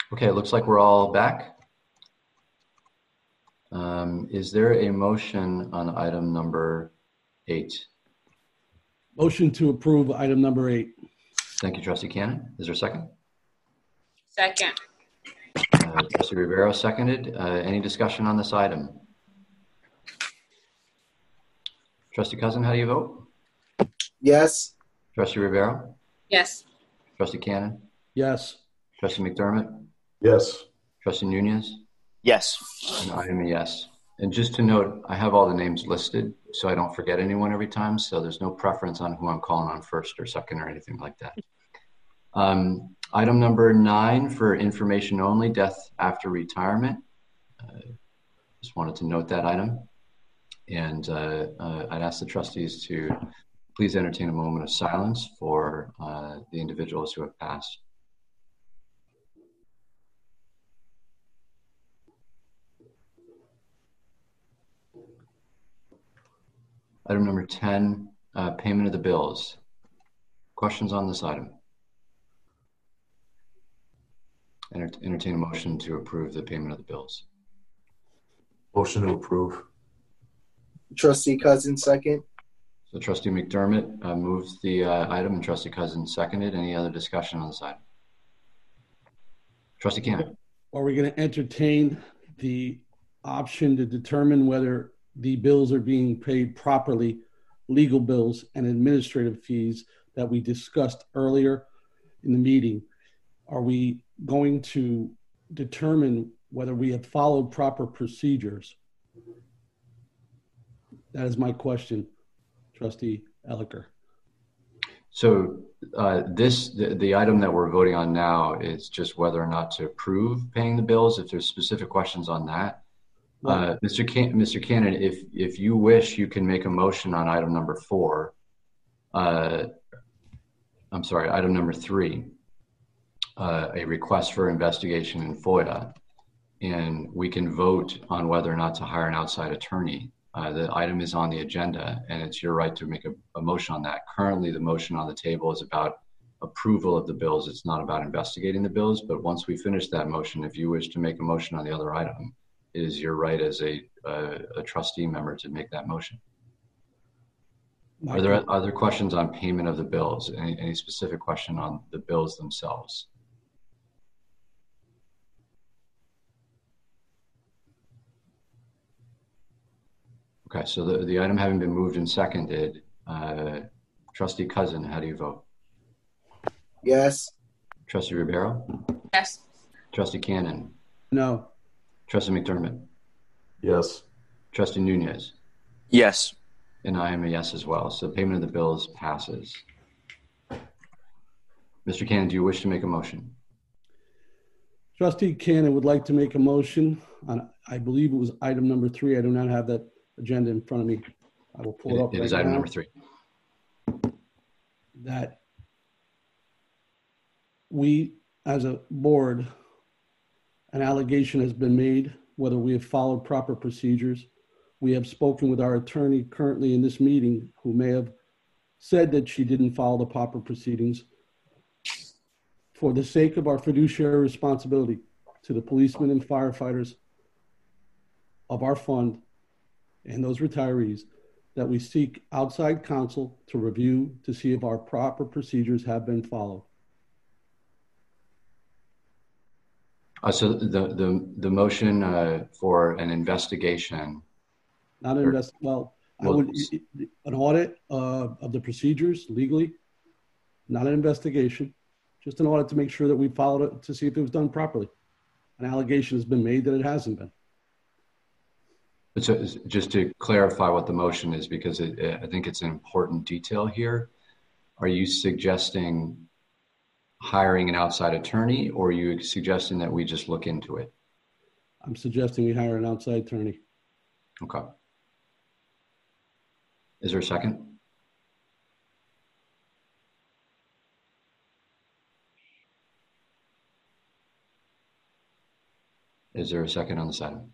S1: Okay, it looks like we're all back. Um, is there a motion on item number eight?
S4: Motion to approve item number eight.
S1: Thank you, Trustee Cannon. Is there a second?
S5: Second.
S1: Uh, Trustee Rivera seconded. Uh, any discussion on this item? Trustee Cousin, how do you vote?
S3: Yes.
S1: Trustee Rivera?
S5: Yes.
S1: Trustee Cannon?
S4: Yes.
S1: Trustee McDermott?
S10: Yes.
S1: Trustee Nunez?
S2: Yes.
S1: And I am a yes. And just to note, I have all the names listed so I don't forget anyone every time. So there's no preference on who I'm calling on first or second or anything like that. Um, item number nine for information only, death after retirement. Uh, just wanted to note that item. And uh, uh, I'd ask the trustees to please entertain a moment of silence for uh, the individuals who have passed. Item number ten, uh, payment of the bills. Questions on this item? Enter entertain a motion to approve the payment of the bills.
S10: Motion to approve.
S3: Trustee Cousins, second.
S1: So Trustee McDermott uh, moves the uh, item and Trustee Cousins seconded. Any other discussion on this item? Trustee Cannon.
S4: Are we going to entertain the option to determine whether the bills are being paid properly, legal bills and administrative fees that we discussed earlier in the meeting? Are we going to determine whether we have followed proper procedures? That is my question, Trustee Elicker.
S1: So uh, this, the, the item that we're voting on now is just whether or not to approve paying the bills. If there's specific questions on that, uh, Mister Can Mister Cannon, if if you wish, you can make a motion on item number four. Uh, I'm sorry, item number three, uh, a request for investigation in FOIA, and we can vote on whether or not to hire an outside attorney. Uh, the item is on the agenda, and it's your right to make a, a motion on that. Currently, the motion on the table is about approval of the bills. It's not about investigating the bills, but once we finish that motion, if you wish to make a motion on the other item, it is your right as a, uh, a trustee member to make that motion. Are there other questions on payment of the bills? Any, any specific question on the bills themselves? Okay, so the, the item having been moved and seconded, uh, Trustee Cousin, how do you vote?
S3: Yes.
S1: Trustee Ribeiro?
S5: Yes.
S1: Trustee Cannon?
S4: No.
S1: Trustee McDermott?
S10: Yes.
S1: Trustee Nunez?
S2: Yes.
S1: And I am a yes as well. So payment of the bills passes. Mister Cannon, do you wish to make a motion?
S4: Trustee Cannon would like to make a motion on, I believe it was item number three. I do not have that agenda in front of me. I will pull it,
S1: It,
S4: up
S1: it
S4: right
S1: is item
S4: now.
S1: number three.
S4: That we, as a board, an allegation has been made, whether we have followed proper procedures. We have spoken with our attorney currently in this meeting who may have said that she didn't follow the proper proceedings. For the sake of our fiduciary responsibility to the policemen and firefighters of our fund and those retirees, that we seek outside counsel to review to see if our proper procedures have been followed.
S1: Uh, so the, the, the motion uh, for an investigation.
S4: Not an
S1: Or-
S4: invest, well, I
S1: Well,
S4: would, an audit uh, of the procedures legally, not an investigation, just an audit to make sure that we followed it to see if it was done properly. An allegation has been made that it hasn't been.
S1: But so just to clarify what the motion is, because it, I think it's an important detail here. Are you suggesting hiring an outside attorney, or are you suggesting that we just look into it?
S4: I'm suggesting we hire an outside attorney.
S1: Okay. Is there a second? Is there a second on this item?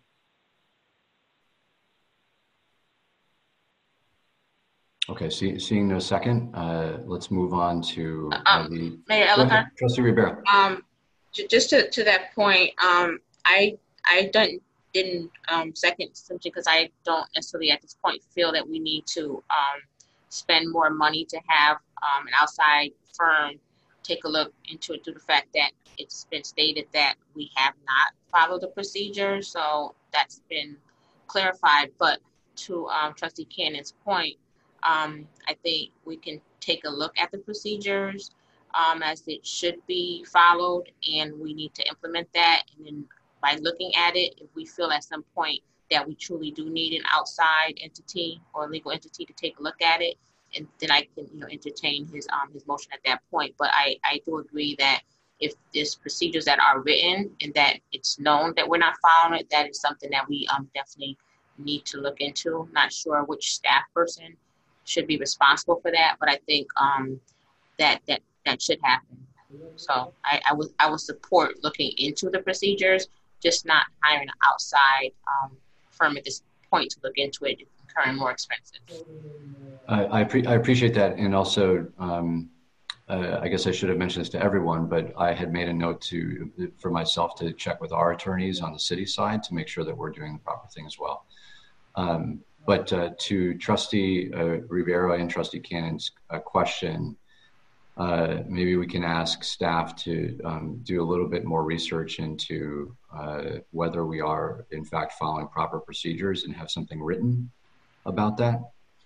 S1: Okay, see, seeing no second, uh, let's move on to uh, the
S5: Mayor Elicker?
S1: Trustee Ribeiro.
S5: Um, J- Just to, to that point, um, I I don't didn't um, second simply because I don't necessarily at this point feel that we need to um, spend more money to have um, an outside firm take a look into it, due to the fact that it's been stated that we have not followed the procedure. So that's been clarified. But to um, Trustee Cannon's point, um, I think we can take a look at the procedures um, as it should be followed, and we need to implement that. And then by looking at it, if we feel at some point that we truly do need an outside entity or legal entity to take a look at it, and then I can, you know, entertain his um his motion at that point. But I, I do agree that if there's procedures that are written and that it's known that we're not following it, that is something that we um definitely need to look into. Not sure which staff person should be responsible for that, but I think um that that that should happen. So I, I would I would support looking into the procedures, just not hiring an outside um, firm at this point to look into it, incurring more expenses.
S1: I, I, pre- I appreciate that. And also, um, uh, I guess I should have mentioned this to everyone, but I had made a note to for myself to check with our attorneys on the city side to make sure that we're doing the proper thing as well. Um, but uh, to Trustee uh, Rivera and Trustee Cannon's uh, question, Uh, maybe we can ask staff to um, do a little bit more research into uh, whether we are in fact following proper procedures and have something written about that.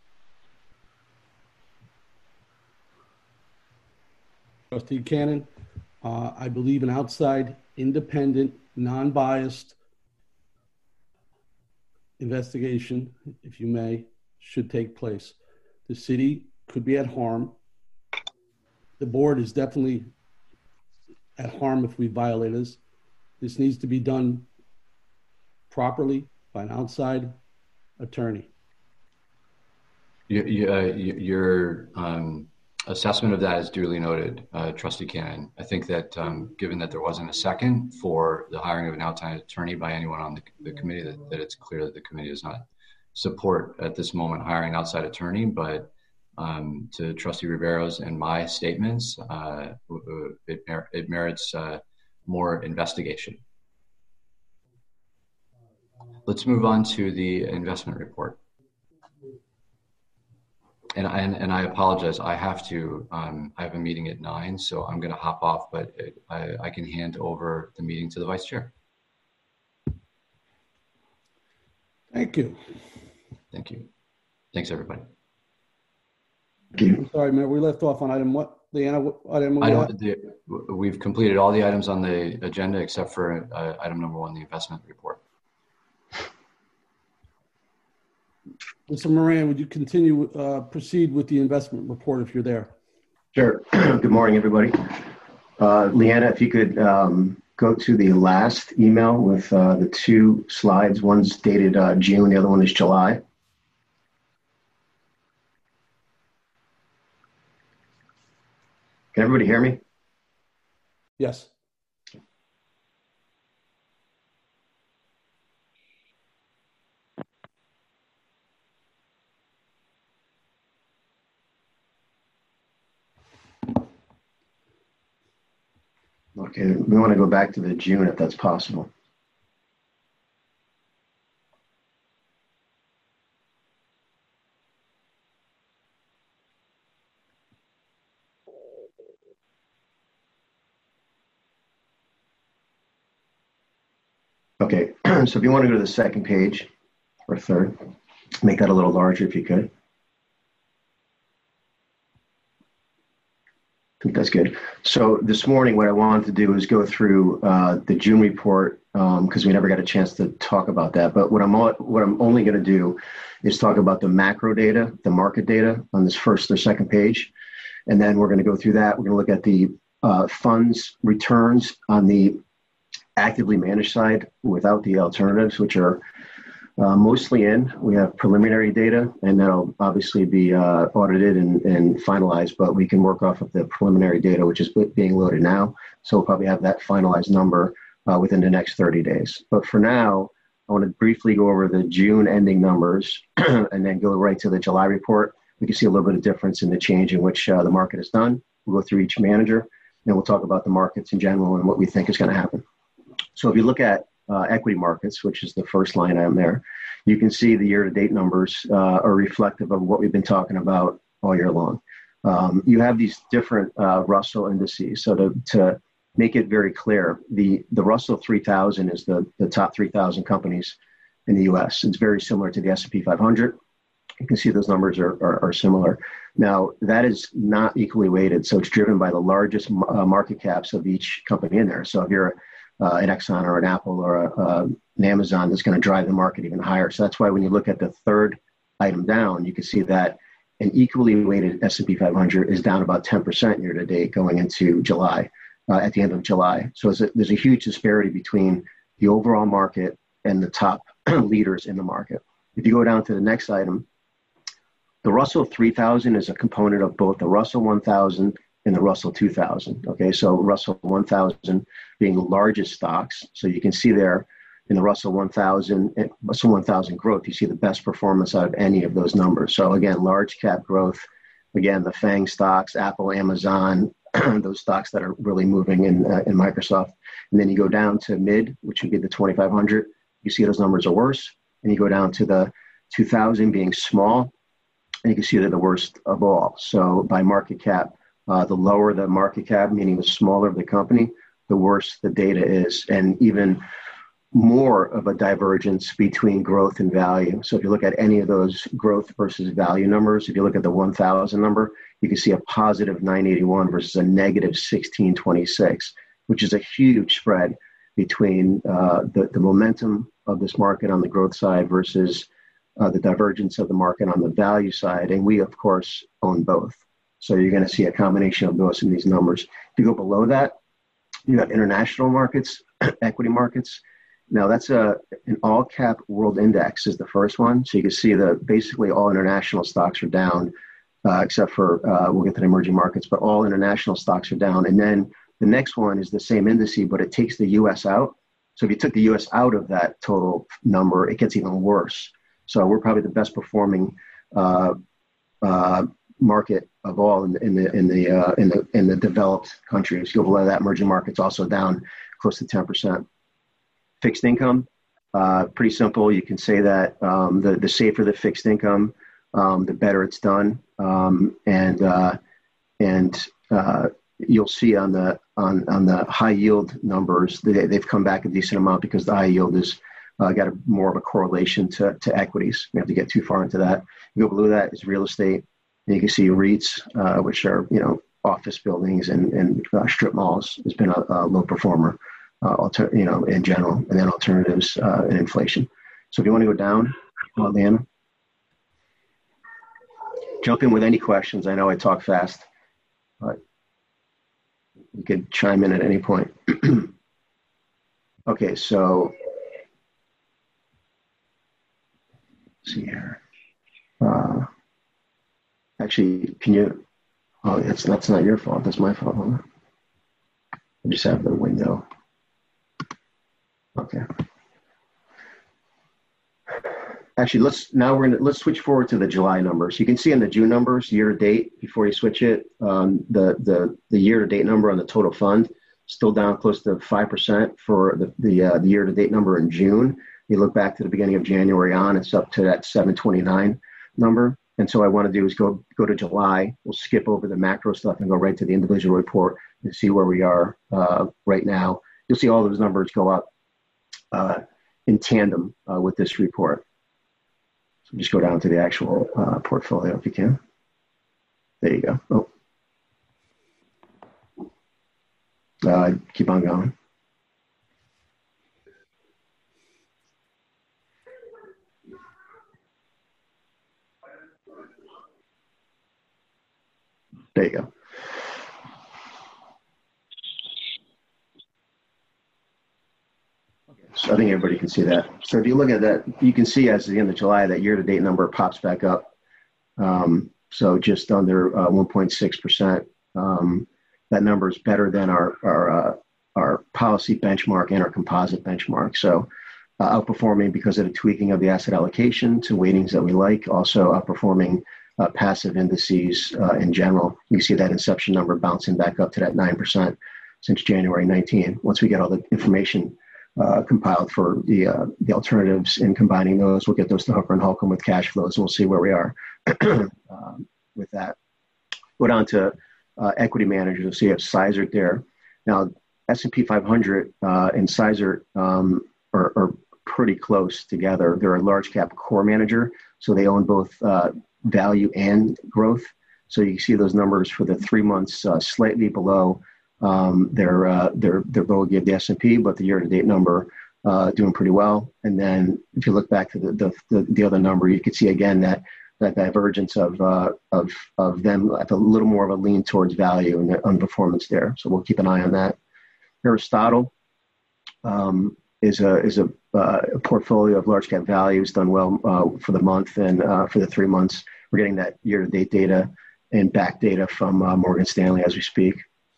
S4: Trustee Cannon, uh, I believe an outside, independent, non-biased investigation, if you may, should take place. The city could be at harm. The board is definitely at harm if we violate this. This needs to be done properly by an outside attorney.
S1: You, you, uh, your um, assessment of that is duly noted, uh, Trustee Cannon. I think that um, given that there wasn't a second for the hiring of an outside attorney by anyone on the, the committee, that, that it's clear that the committee does not support at this moment hiring an outside attorney, but Um, to Trustee Rivera's and my statements, uh, it, mer- it merits uh, more investigation. Let's move on to the investment report. And, and, and I apologize, I have to, um, I have a meeting at nine, so I'm going to hop off, but it, I, I can hand over the meeting to the Vice Chair.
S4: Thank you.
S1: Thank you. Thanks, everybody.
S4: I'm sorry, Mayor, we left off on item what? Leanna, what item?
S1: I don't, the, we've completed all the items on the agenda except for uh, item number one, the investment report.
S4: Mister Moran, would you continue, uh, proceed with the investment report if you're there?
S11: Sure. Good morning, everybody. Uh, Leanna, if you could um, go to the last email with uh, the two slides. One's dated uh, June, the other one is July. Can everybody hear me?
S4: Yes.
S11: Okay, we want to go back to the June if that's possible. Okay, so if you want to go to the second page or third, make that a little larger if you could. I think that's good. So this morning, what I wanted to do is go through uh, the June report because um, we never got a chance to talk about that. But what I'm what I'm only going to do is talk about the macro data, the market data on this first or second page, and then we're going to go through that. We're going to look at the uh, funds returns on the actively managed side without the alternatives, which are uh, mostly in. We have preliminary data, and that'll obviously be uh, audited and, and finalized, but we can work off of the preliminary data, which is being loaded now. So we'll probably have that finalized number uh, within the next thirty days. But for now, I want to briefly go over the June ending numbers and then go right to the July report. We can see a little bit of difference in the change in which uh, the market has done. We'll go through each manager. then we'll talk about the markets in general and what we think is going to happen. So if you look at uh, equity markets, which is the first line item there, you can see the year-to-date numbers uh, are reflective of what we've been talking about all year long. Um, you have these different uh, Russell indices. So to, to make it very clear, the, the Russell three thousand is the, the top three thousand companies in the U S. It's very similar to the S and P five hundred. You can see those numbers are, are, are similar. Now, that is not equally weighted, so it's driven by the largest uh, market caps of each company in there. So if you're uh, an Exxon or an Apple or a, uh, an Amazon, that's going to drive the market even higher. So that's why when you look at the third item down, you can see that an equally weighted S and P five hundred is down about ten percent year to date going into July, uh, at the end of July. So a, there's a huge disparity between the overall market and the top leaders in the market. If you go down to the next item, the Russell three thousand is a component of both the Russell one thousand and the Russell two thousand. Okay, so Russell one thousand being the largest stocks. So you can see there in the Russell one thousand, Russell one thousand growth, you see the best performance out of any of those numbers. So again, large cap growth, again, the FANG stocks, Apple, Amazon, those stocks that are really moving in, uh, in Microsoft. And then you go down to mid, which would be the twenty-five hundred. You see those numbers are worse. And you go down to the two thousand being small, and you can see they're the worst of all. So by market cap, uh, the lower the market cap, meaning the smaller the company, the worse the data is, and even more of a divergence between growth and value. So if you look at any of those growth versus value numbers, if you look at the one thousand number, you can see a positive nine eighty-one versus a negative sixteen twenty-six, which is a huge spread between uh, the, the momentum of this market on the growth side versus uh, the divergence of the market on the value side. And we, of course, own both. So you're going to see a combination of those in these numbers. If you go below that, you have international markets, equity markets. Now that's a, an all cap world index is the first one. So you can see that basically all international stocks are down, uh, except for, uh, we'll get to the emerging markets, but all international stocks are down. And then the next one is the same indice, but it takes the U S out. So if you took the U S out of that total number, it gets even worse. So we're probably the best performing uh, uh, market of all in the in the in the, uh, in the in the developed countries. You go below that, emerging markets also down close to ten percent. Fixed income, uh, pretty simple. You can say that um, the the safer the fixed income, um, the better it's done, um, and uh, and uh, you'll see on the on on the high yield numbers they, they've come back a decent amount because the high yield is uh, got a, more of a correlation to to equities. We have to get too far into that. You go below that is real estate, and you can see REITs, uh, which are you know office buildings and and uh, strip malls has been a, a low performer. Uh, alter, you know, in general, and then alternatives uh, and inflation. So if you want to go down, uh, Leanna, jump in with any questions. I know I talk fast, but you could chime in at any point. Okay, so let's see here. Uh, actually, can you? Oh, that's that's not your fault. That's my fault. Huh? I just have the window. Okay. Actually, let's now we're gonna let's switch forward to the July numbers. You can see in the June numbers year to date before you switch it, um, the the the year to date number on the total fund still down close to five percent for the the, uh, the year to date number in June. You look back to the beginning of January on, it's up to that seven twenty-nine number. And so what I want to do is go go to July. We'll skip over the macro stuff and go right to the individual report and see where we are uh, right now. You'll see all those numbers go up Uh, in tandem uh, with this report. So just go down to the actual uh, portfolio if you can. There you go. Oh. Uh, keep on going. There you go. So I think everybody can see that. So if you look at that, you can see as of the end of July, that year-to-date number pops back up. Um, so just under uh, one point six percent. Um, that number is better than our our, uh, our policy benchmark and our composite benchmark. So uh, outperforming because of the tweaking of the asset allocation to weightings that we like, also outperforming uh, passive indices uh, in general. You see that inception number bouncing back up to that nine percent since January nineteenth. Once we get all the information uh, compiled for the uh, the alternatives and combining those, we'll get those to Hooker and Holcomb with cash flows, and we'll see where we are um, with that. Go down to uh, equity managers. You'll see you have Sizert there. Now, S and P five hundred uh, and Sizert um, are, are pretty close together. They're a large cap core manager, so they own both uh, value and growth. So you see those numbers for the three months uh, slightly below um, their uh, their their bogey of the S and P, but the year-to-date number uh, doing pretty well. And then if you look back to the the, the, the other number, you can see again that that divergence of uh, of of them at a little more of a lean towards value and their underperformance there. So we'll keep an eye on that. Aristotle um, is a is a, uh, a portfolio of large cap values done well uh, for the month and uh, for the three months. We're getting that year-to-date data and back data from uh, Morgan Stanley as we speak.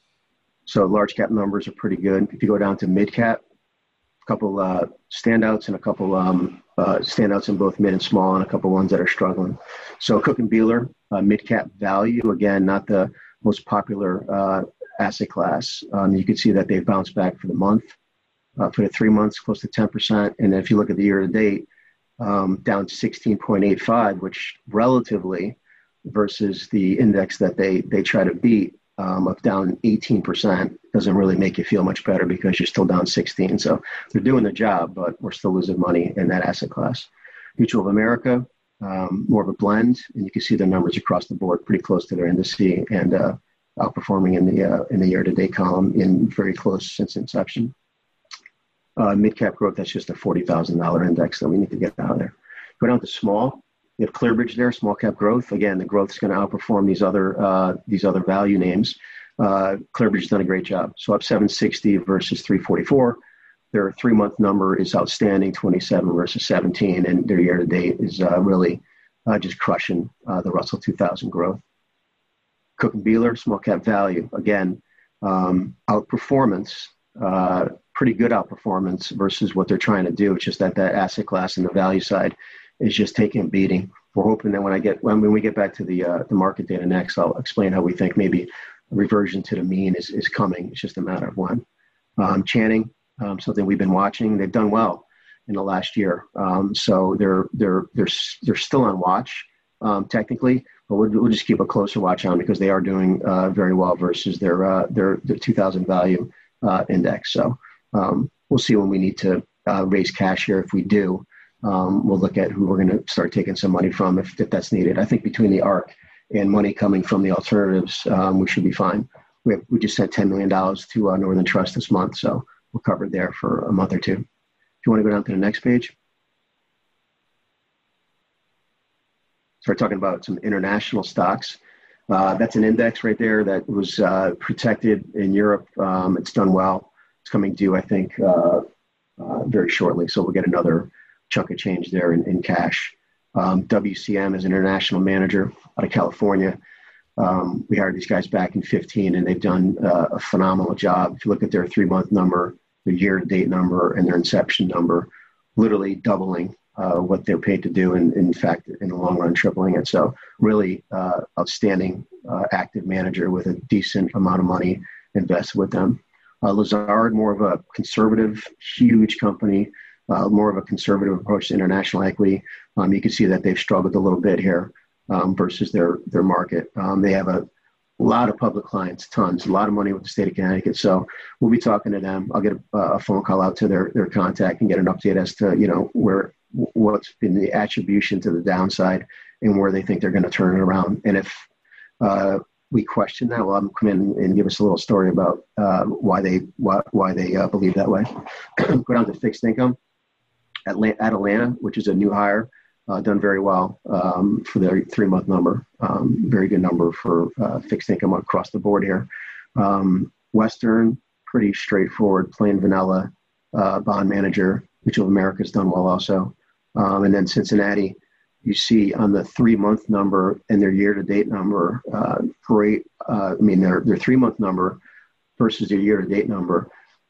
S11: So large cap numbers are pretty good. If you go down to mid cap, a couple uh, standouts and a couple um, uh, standouts in both mid and small, and a couple ones that are struggling. So Cook and Beeler, uh, mid cap value, again, not the most popular uh, asset class. Um, you can see that they've bounced back for the month, uh, for the three months, close to ten percent. And if you look at the year to date, um, down sixteen point eight five, which relatively versus the index that they, they try to beat um, of down eighteen percent doesn't really make you feel much better because you're still down sixteen. So they're doing the job, but we're still losing money in that asset class. Mutual of America, um, more of a blend, and you can see the numbers across the board pretty close to their indice and uh, outperforming in the uh, in the year-to-date column in very close since inception. Uh, mid-cap growth, that's just a forty thousand dollars index that we need to get out of there. Go down to small. You have ClearBridge there, small cap growth. Again, the growth is going to outperform these other uh, these other value names. Uh, ClearBridge has done a great job. So up seven sixty versus three forty-four. Their three-month number is outstanding, twenty-seven versus seventeen, and their year-to-date is uh, really uh, just crushing uh, the Russell two thousand growth. Cook and Beeler, small cap value. Again, um, outperformance, uh, pretty good outperformance versus what they're trying to do. It's just that that asset class and the value side is just taking a beating. We're hoping that when I get when, when we get back to the uh, the market data next, I'll explain how we think maybe a reversion to the mean is, is coming. It's just a matter of when. Um, Channing, um, something we've been watching. They've done well in the last year, um, so they're they're they're they're still on watch um, technically, but we'll, we'll just keep a closer watch on because they are doing uh, very well versus their uh, their their two thousand value uh, index. So um, we'll see when we need to uh, raise cash here. If we do, um, we'll look at who we're going to start taking some money from if, if that's needed. I think between the A R C and money coming from the alternatives, um, we should be fine. We have, we just sent ten million dollars to uh, Northern Trust this month, so we're covered there for a month or two. If you want to go down to the next page. Start talking about some international stocks. Uh, that's an index right there that was uh, protected in Europe. Um, it's done well. It's coming due, I think, uh, uh, very shortly. So we'll get another chunk of change there in, in cash. Um, W C M is an international manager out of California. Um, we hired these guys back in fifteen, and they've done uh, a phenomenal job. If you look at their three-month number, their year-to-date number, and their inception number, literally doubling uh, what they're paid to do, and in fact, in the long run, tripling it. So really uh, outstanding uh, active manager with a decent amount of money invested with them. Uh, Lazard, more of a conservative, huge company, uh, more of a conservative approach to international equity. Um, you can see that they've struggled a little bit here um, versus their their market. Um, they have a lot of public clients, tons, a lot of money with the state of Connecticut. So we'll be talking to them. I'll get a, a phone call out to their their contact and get an update as to, you know, where what's been the attribution to the downside and where they think they're going to turn it around. And if uh, we question that, we'll have them come in and give us a little story about uh, why they why, why they uh, believe that way. Go down to fixed income. Atlanta, Atlanta, which is a new hire, uh, done very well um, for their three-month number. Um, very good number for uh, fixed income across the board here. Um, Western, pretty straightforward, plain vanilla uh, bond manager. Mutual of America has done well also. Um, and then Cincinnati, you see on the three-month number and their year-to-date number, uh, great. Uh, I mean, their their three-month number versus their year-to-date number.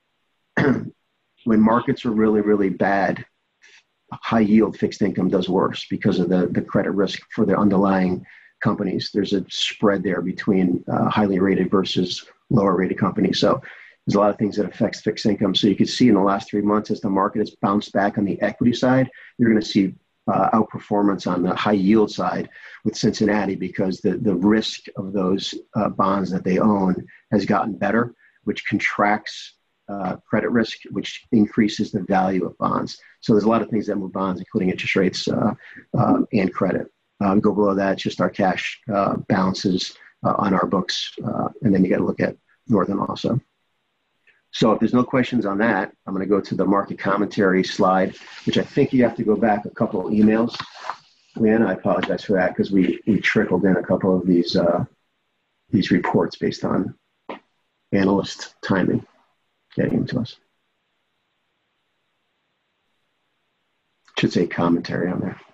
S11: When markets are really, really bad, high yield fixed income does worse because of the, the credit risk for the underlying companies. There's a spread there between uh, highly rated versus lower rated companies. So there's a lot of things that affects fixed income. So you can see in the last three months as the market has bounced back on the equity side, you're going to see uh, outperformance on the high yield side with Cincinnati because the, the risk of those uh, bonds that they own has gotten better, which contracts uh, credit risk, which increases the value of bonds. So there's a lot of things that move bonds, including interest rates uh, uh, and credit. Uh, go below that, it's just our cash uh, balances uh, on our books. Uh, and then you got to look at Northern also. So if there's no questions on that, I'm going to go to the market commentary slide, which I think you have to go back a couple of emails. Leanna, I apologize for that because we, we trickled in a couple of these uh, these reports based on analyst timing getting into us. Should say commentary on there.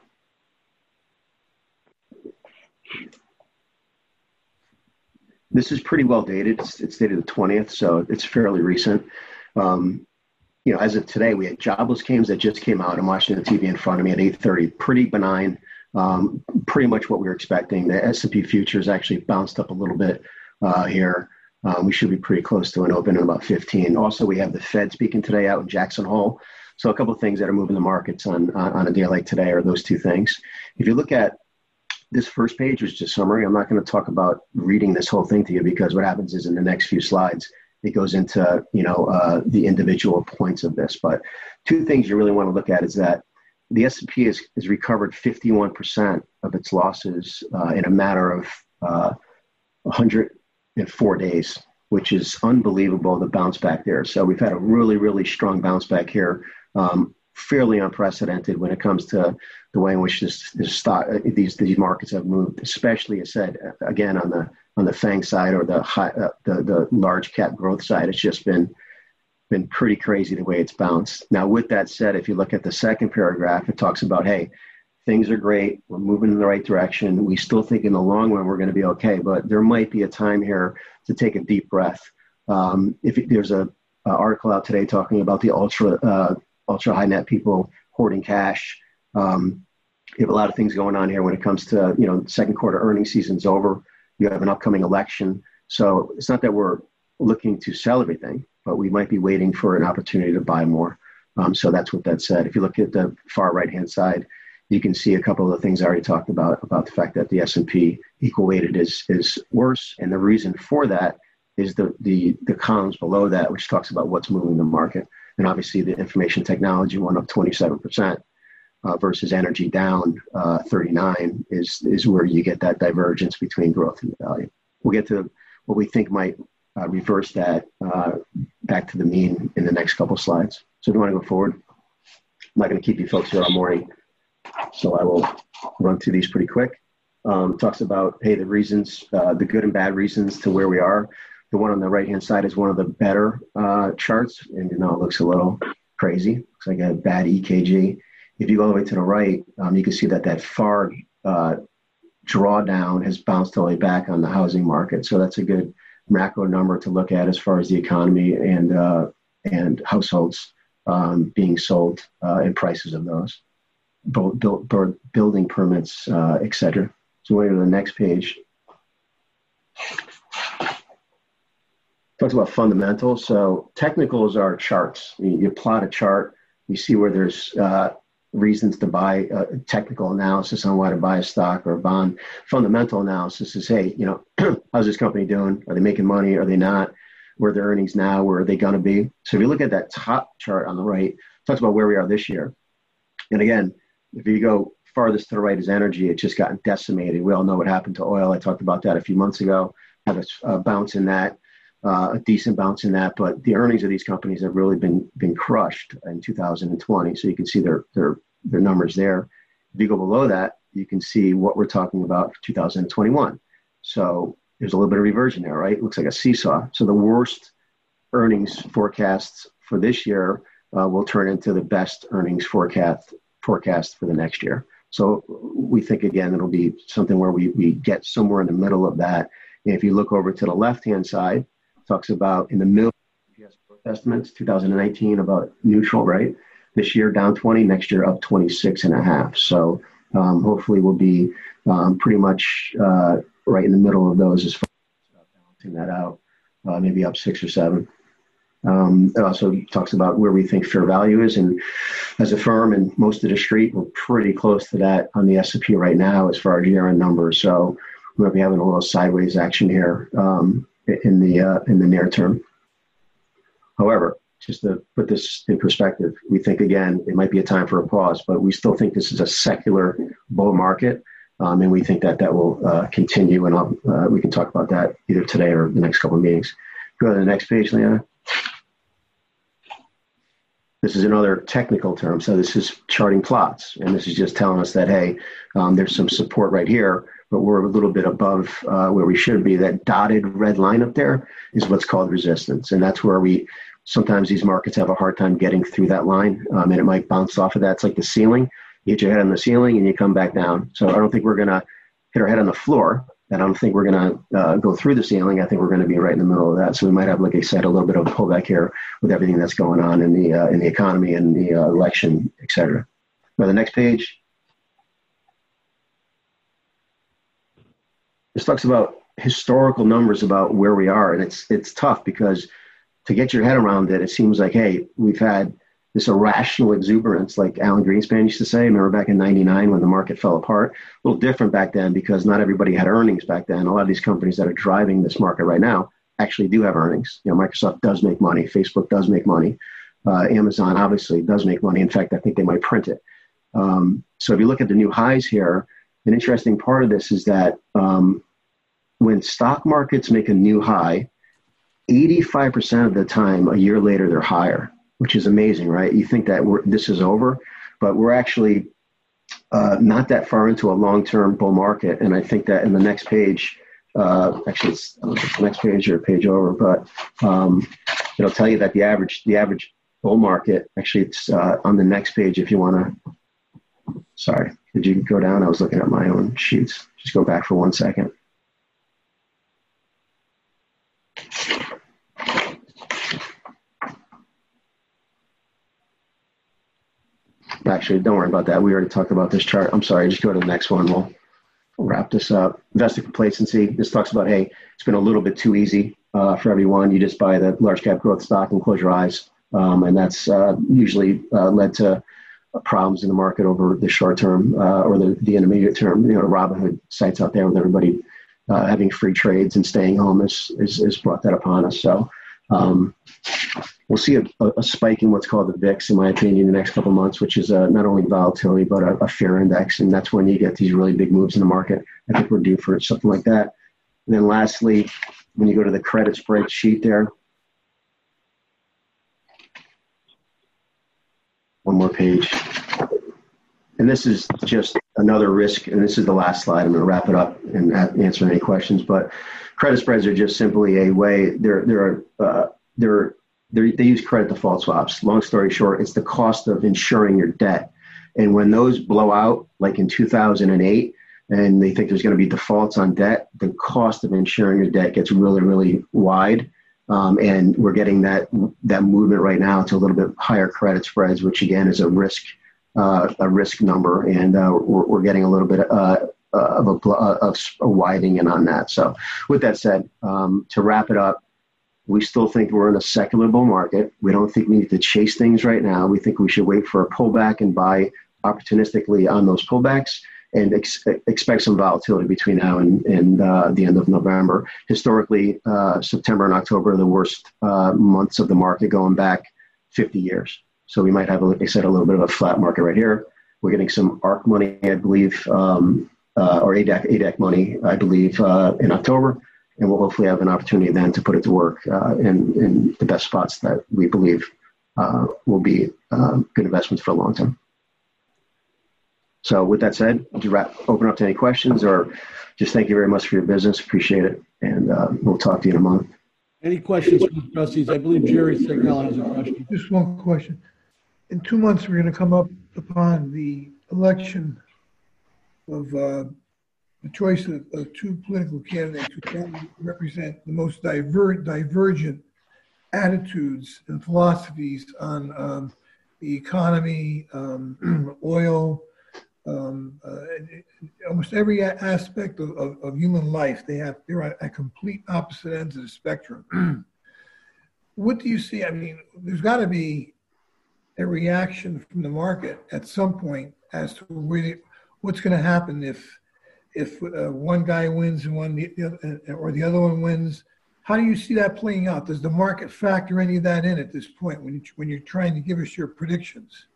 S11: This is pretty well dated. It's, it's dated the twentieth, so it's fairly recent. Um, you know, as of today, we had jobless claims that just came out. I'm watching the T V in front of me at eight thirty. Pretty benign, um, pretty much what we were expecting. The S and P futures actually bounced up a little bit uh, here. Um, we should be pretty close to an open in about fifteen. Also, we have the Fed speaking today out in Jackson Hole. So a couple of things that are moving the markets on, on, on a day like today are those two things. If you look at this first page, which is a summary, I'm not going to talk about reading this whole thing to you because what happens is in the next few slides, it goes into, you know, uh, the individual points of this. But two things you really want to look at is that the S and P has, has recovered fifty-one percent of its losses uh, in a matter of uh, one hundred four days, which is unbelievable, the bounce back there. So we've had a really, really strong bounce back here. Um, fairly unprecedented when it comes to the way in which this, this stock, these these markets have moved, especially, as said, again, on the on the FANG side or the high, uh, the the large cap growth side. It's just been been pretty crazy the way it's bounced. Now, with that said, if you look at the second paragraph, it talks about, hey, things are great. We're moving in the right direction. We still think in the long run we're going to be okay, but there might be a time here to take a deep breath. Um, if it, there's a, a article out today talking about the ultra uh, ultra high net people hoarding cash. Um, you have a lot of things going on here when it comes to, you know, second quarter earnings season's over. You have an upcoming election. So it's not that we're looking to sell everything, but we might be waiting for an opportunity to buy more. Um, so that's what that said. If you look at the far right-hand side, you can see a couple of the things I already talked about, about the fact that the S and P equal weighted is is worse. And the reason for that is the, the, the columns below that, which talks about what's moving the market. And obviously the information technology went up twenty-seven percent uh, versus energy down uh, thirty-nine is, is where you get that divergence between growth and value. We'll get to what we think might uh, reverse that uh, back to the mean in the next couple slides. So if you want to go forward, I'm not going to keep you folks here all morning, so I will run through these pretty quick. Um, talks about, hey, the reasons, uh, the good and bad reasons to where we are. The one on the right-hand side is one of the better uh, charts, and you know, it looks a little crazy. Looks like a bad E K G. If you go all the way to the right, um, you can see that that far uh, drawdown has bounced all the way back on the housing market. So that's a good macro number to look at as far as the economy and uh, and households um, being sold uh, and prices of those, both build, building permits, uh, et cetera. So we'll go to the next page. Talks about fundamentals. So technicals are charts. You, you plot a chart, you see where there's uh, reasons to buy uh, technical analysis on why to buy a stock or a bond. Fundamental analysis is, hey, you know, how's this company doing? Are they making money? Are they not? Where are their earnings now? Where are they going to be? So if you look at that top chart on the right, it talks about where we are this year. And again, if you go farthest to the right is energy. It's just gotten decimated. We all know what happened to oil. I talked about that a few months ago. Had a uh, bounce in that. Uh, a decent bounce in that, but the earnings of these companies have really been been crushed in two thousand twenty. So you can see their their their numbers there. If you go below that, you can see what we're talking about for two thousand twenty-one. So there's a little bit of reversion there, right? It looks like a seesaw. So the worst earnings forecasts for this year uh, will turn into the best earnings forecast forecast for the next year. So we think, again, it'll be something where we we get somewhere in the middle of that. And if you look over to the left-hand side, talks about in the middle G P S growth estimates, two thousand nineteen about neutral, right? This year down twenty, next year up twenty-six and a half. So um, hopefully we'll be um, pretty much uh, right in the middle of those as far as balancing that out, uh, maybe up six or seven. Um, it also talks about where we think fair value is, and as a firm and most of the street, we're pretty close to that on the S and P right now as far as year-end numbers. So we might be having a little sideways action here um, in the uh, in the near term. However, just to put this in perspective, we think again it might be a time for a pause, but we still think this is a secular bull market, um, and we think that that will uh, continue. And I'll, uh, we can talk about that either today or the next couple of meetings. Go to the next page, Leanna. This is another technical term. So this is charting plots. And this is just telling us that, hey, um, there's some support right here, but we're a little bit above uh, where we should be. That dotted red line up there is what's called resistance. And that's where we, sometimes these markets have a hard time getting through that line. Um, and it might bounce off of that. It's like the ceiling. You hit your head on the ceiling and you come back down. So I don't think we're going to hit our head on the floor. And I don't think we're going to uh, go through the ceiling. I think we're going to be right in the middle of that. So we might have, like I said, a little bit of a pullback here with everything that's going on in the uh, in the economy and the uh, election, et cetera. Now, the next page. This talks about historical numbers about where we are. And it's it's tough because to get your head around it, it seems like, hey, we've had this irrational exuberance, like Alan Greenspan used to say. Remember back in ninety-nine when the market fell apart? A little different back then because not everybody had earnings back then. A lot of these companies that are driving this market right now actually do have earnings. You know, Microsoft does make money. Facebook does make money. Uh, Amazon obviously does make money. In fact, I think they might print it. Um, so if you look at the new highs here, an interesting part of this is that um, when stock markets make a new high, eighty-five percent of the time, a year later, they're higher, which is amazing, right? You think that we're, this is over, but we're actually uh, not that far into a long-term bull market. And I think that in the next page, uh, actually it's, I don't know if it's the next page or a page over, but um, it'll tell you that the average the average bull market, actually it's uh, on the next page if you want to, sorry, did you go down? I was looking at my own sheets. Just go back for one second. Actually, don't worry about that. We already talked about this chart. I'm sorry. Just go to the next one. We'll, we'll wrap this up. Investor complacency. This talks about, hey, it's been a little bit too easy uh, for everyone. You just buy the large cap growth stock and close your eyes. Um, and that's uh, usually uh, led to problems in the market over the short term uh, or the, the intermediate term. You know, Robinhood sites out there with everybody uh, having free trades and staying home has is, is, is brought that upon us. So um, we'll see a, a spike in what's called the V I X, in my opinion, in the next couple of months, which is uh, not only volatility, but a, a fear index. And that's when you get these really big moves in the market. I think we're due for something like that. And then lastly, when you go to the credit spread sheet there, one more page. And this is just another risk. And this is the last slide. I'm going to wrap it up and answer any questions. But credit spreads are just simply a way, they're, they're, uh, they're, They're, they use credit default swaps. Long story short, it's the cost of insuring your debt. And when those blow out, like in two thousand eight, and they think there's going to be defaults on debt, the cost of insuring your debt gets really, really wide. Um, and we're getting that that movement right now to a little bit higher credit spreads, which again is a risk uh, a risk number, and uh, we're, we're getting a little bit uh, of a of a widening in on that. So, with that said, um, to wrap it up. We still think we're in a secular bull market. We don't think we need to chase things right now. We think we should wait for a pullback and buy opportunistically on those pullbacks and ex- expect some volatility between now and, and uh, the end of November. Historically, uh, September and October are the worst uh, months of the market going back fifty years. So we might have, like I said, a little bit of a flat market right here. We're getting some A R C money, I believe, um, uh, or A D A C, A D A C money, I believe, uh, in October. And we'll hopefully have an opportunity then to put it to work uh, in, in the best spots that we believe uh, will be uh, good investments for a long time. So with that said, would you wrap, open up to any questions, or just thank you very much for your business. Appreciate it. And uh, we'll talk to you in a month.
S4: Any questions from the trustees? I believe Jerry Signal has a question.
S9: Just one question. In two months, we're going to come up upon the election of uh, the choice of, of two political candidates who represent the most diver, divergent attitudes and philosophies on um, the economy, um, oil, um, uh, almost every a- aspect of, of, of human life, they have, they're at, at complete opposite ends of the spectrum. What do you see? I mean, there's got to be a reaction from the market at some point as to really what's going to happen if if uh, one guy wins and one the, the other, or the other one wins. How do you see that playing out? Does the market factor any of that in at this point when you, when you're trying to give us your predictions?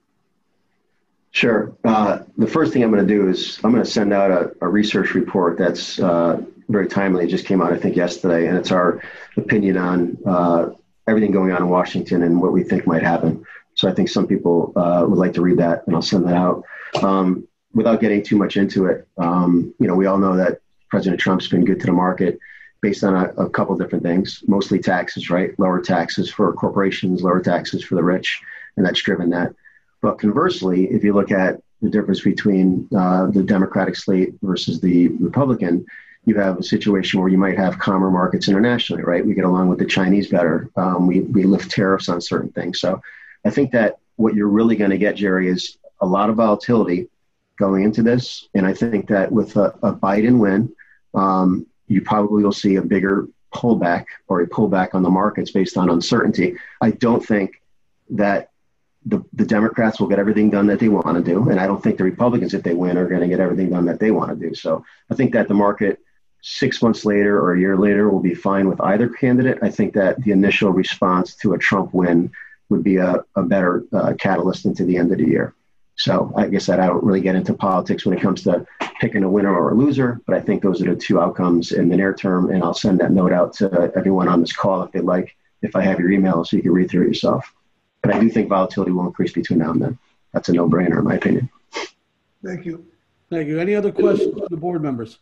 S11: Sure. Uh, the first thing I'm going to do is I'm going to send out a, a research report that's uh, very timely. It just came out, I think, yesterday, and it's our opinion on uh, everything going on in Washington and what we think might happen. So I think some people uh, would like to read that, and I'll send that out. Um, without getting too much into it, um, you know, we all know that President Trump's been good to the market based on a, a couple different things, mostly taxes, right? Lower taxes for corporations, lower taxes for the rich, and that's driven that. But conversely, if you look at the difference between uh, the Democratic slate versus the Republican, you have a situation where you might have calmer markets internationally, right? We get along with the Chinese better. Um, we, we lift tariffs on certain things. So I think that what you're really going to get, Jerry, is a lot of volatility going into this. And I think that with a, a Biden win, um, you probably will see a bigger pullback or a pullback on the markets based on uncertainty. I don't think that the, the Democrats will get everything done that they want to do. And I don't think the Republicans, if they win, are going to get everything done that they want to do. So I think that the market six months later or a year later will be fine with either candidate. I think that the initial response to a Trump win would be a, a better uh, catalyst into the end of the year. So I guess that I don't really get into politics when it comes to picking a winner or a loser, but I think those are the two outcomes in the near term. And I'll send that note out to everyone on this call if they like, if I have your email, so you can read through it yourself. But I do think volatility will increase between now and then. That's a no-brainer in my opinion.
S9: Thank you.
S4: Thank you. Any other questions from the board members?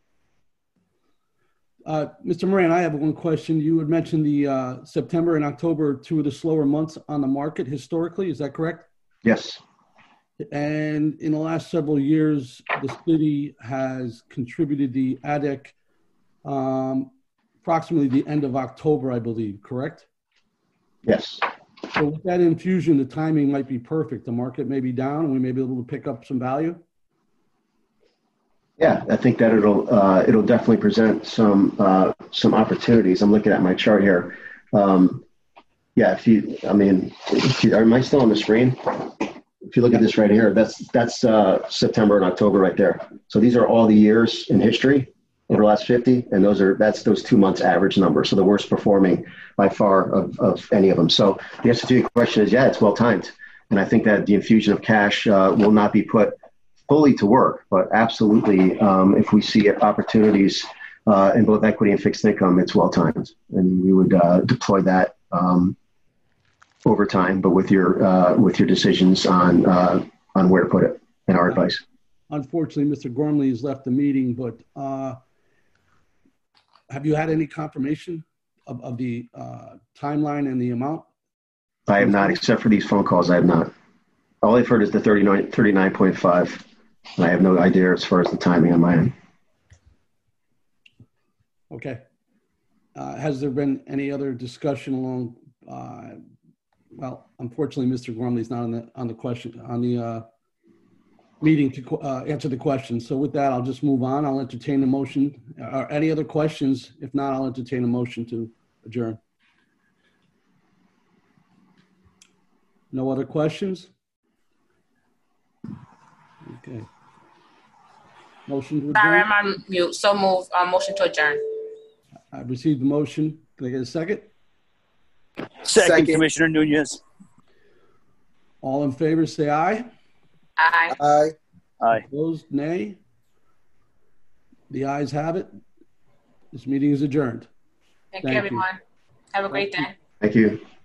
S4: Uh, Mister Moran, I have one question. You had mentioned the uh, September and October, two of the slower months on the market historically. Is that correct?
S11: Yes.
S4: And in the last several years, the city has contributed the A D E C um, approximately the end of October, I believe, correct?
S11: Yes.
S4: So with that infusion, the timing might be perfect. The market may be down and we may be able to pick up some value.
S11: Yeah, I think that it'll uh, it'll definitely present some uh, some opportunities. I'm looking at my chart here. Um, yeah, if you, I mean, if you, am I still on the screen? If you look at this right here, that's that's uh, September and October right there. So these are all the years in history over the last fifty, and those are that's those two months average numbers. So the worst performing by far of, of any of them. So the answer to your question is, yeah, it's well timed, and I think that the infusion of cash uh, will not be put fully to work, but absolutely, um, if we see opportunities uh, in both equity and fixed income, it's well timed, and we would uh, deploy that um, over time, but with your uh, with your decisions on uh, on where to put it and our advice.
S4: Unfortunately, Mister Gormley has left the meeting, but uh, have you had any confirmation of, of the uh, timeline and the amount?
S11: I have not, except for these phone calls. I have not. All I've heard is the thirty-nine point five. And I have no idea as far as the timing on my end.
S4: Okay. Uh, has there been any other discussion along? Uh, well, unfortunately, Mister Gormley's not on the on the question on the uh, meeting to uh, answer the question. So with that, I'll just move on. I'll entertain a motion. Uh, any other questions? If not, I'll entertain a motion to adjourn. No other questions? Okay. Motion to adjourn.
S5: Sorry, I'm on mute. So move. Uh, motion to adjourn.
S4: I received the motion. Can I get a second?
S2: Second,
S3: Second.
S2: Commissioner Nunez.
S4: All in favor, say aye.
S5: Aye.
S3: Aye.
S2: Aye.
S4: Opposed, nay. The ayes have it. This meeting is adjourned.
S5: Thank,
S4: Thank
S5: you,
S4: you.
S5: everyone. Have a great day.
S11: Thank you.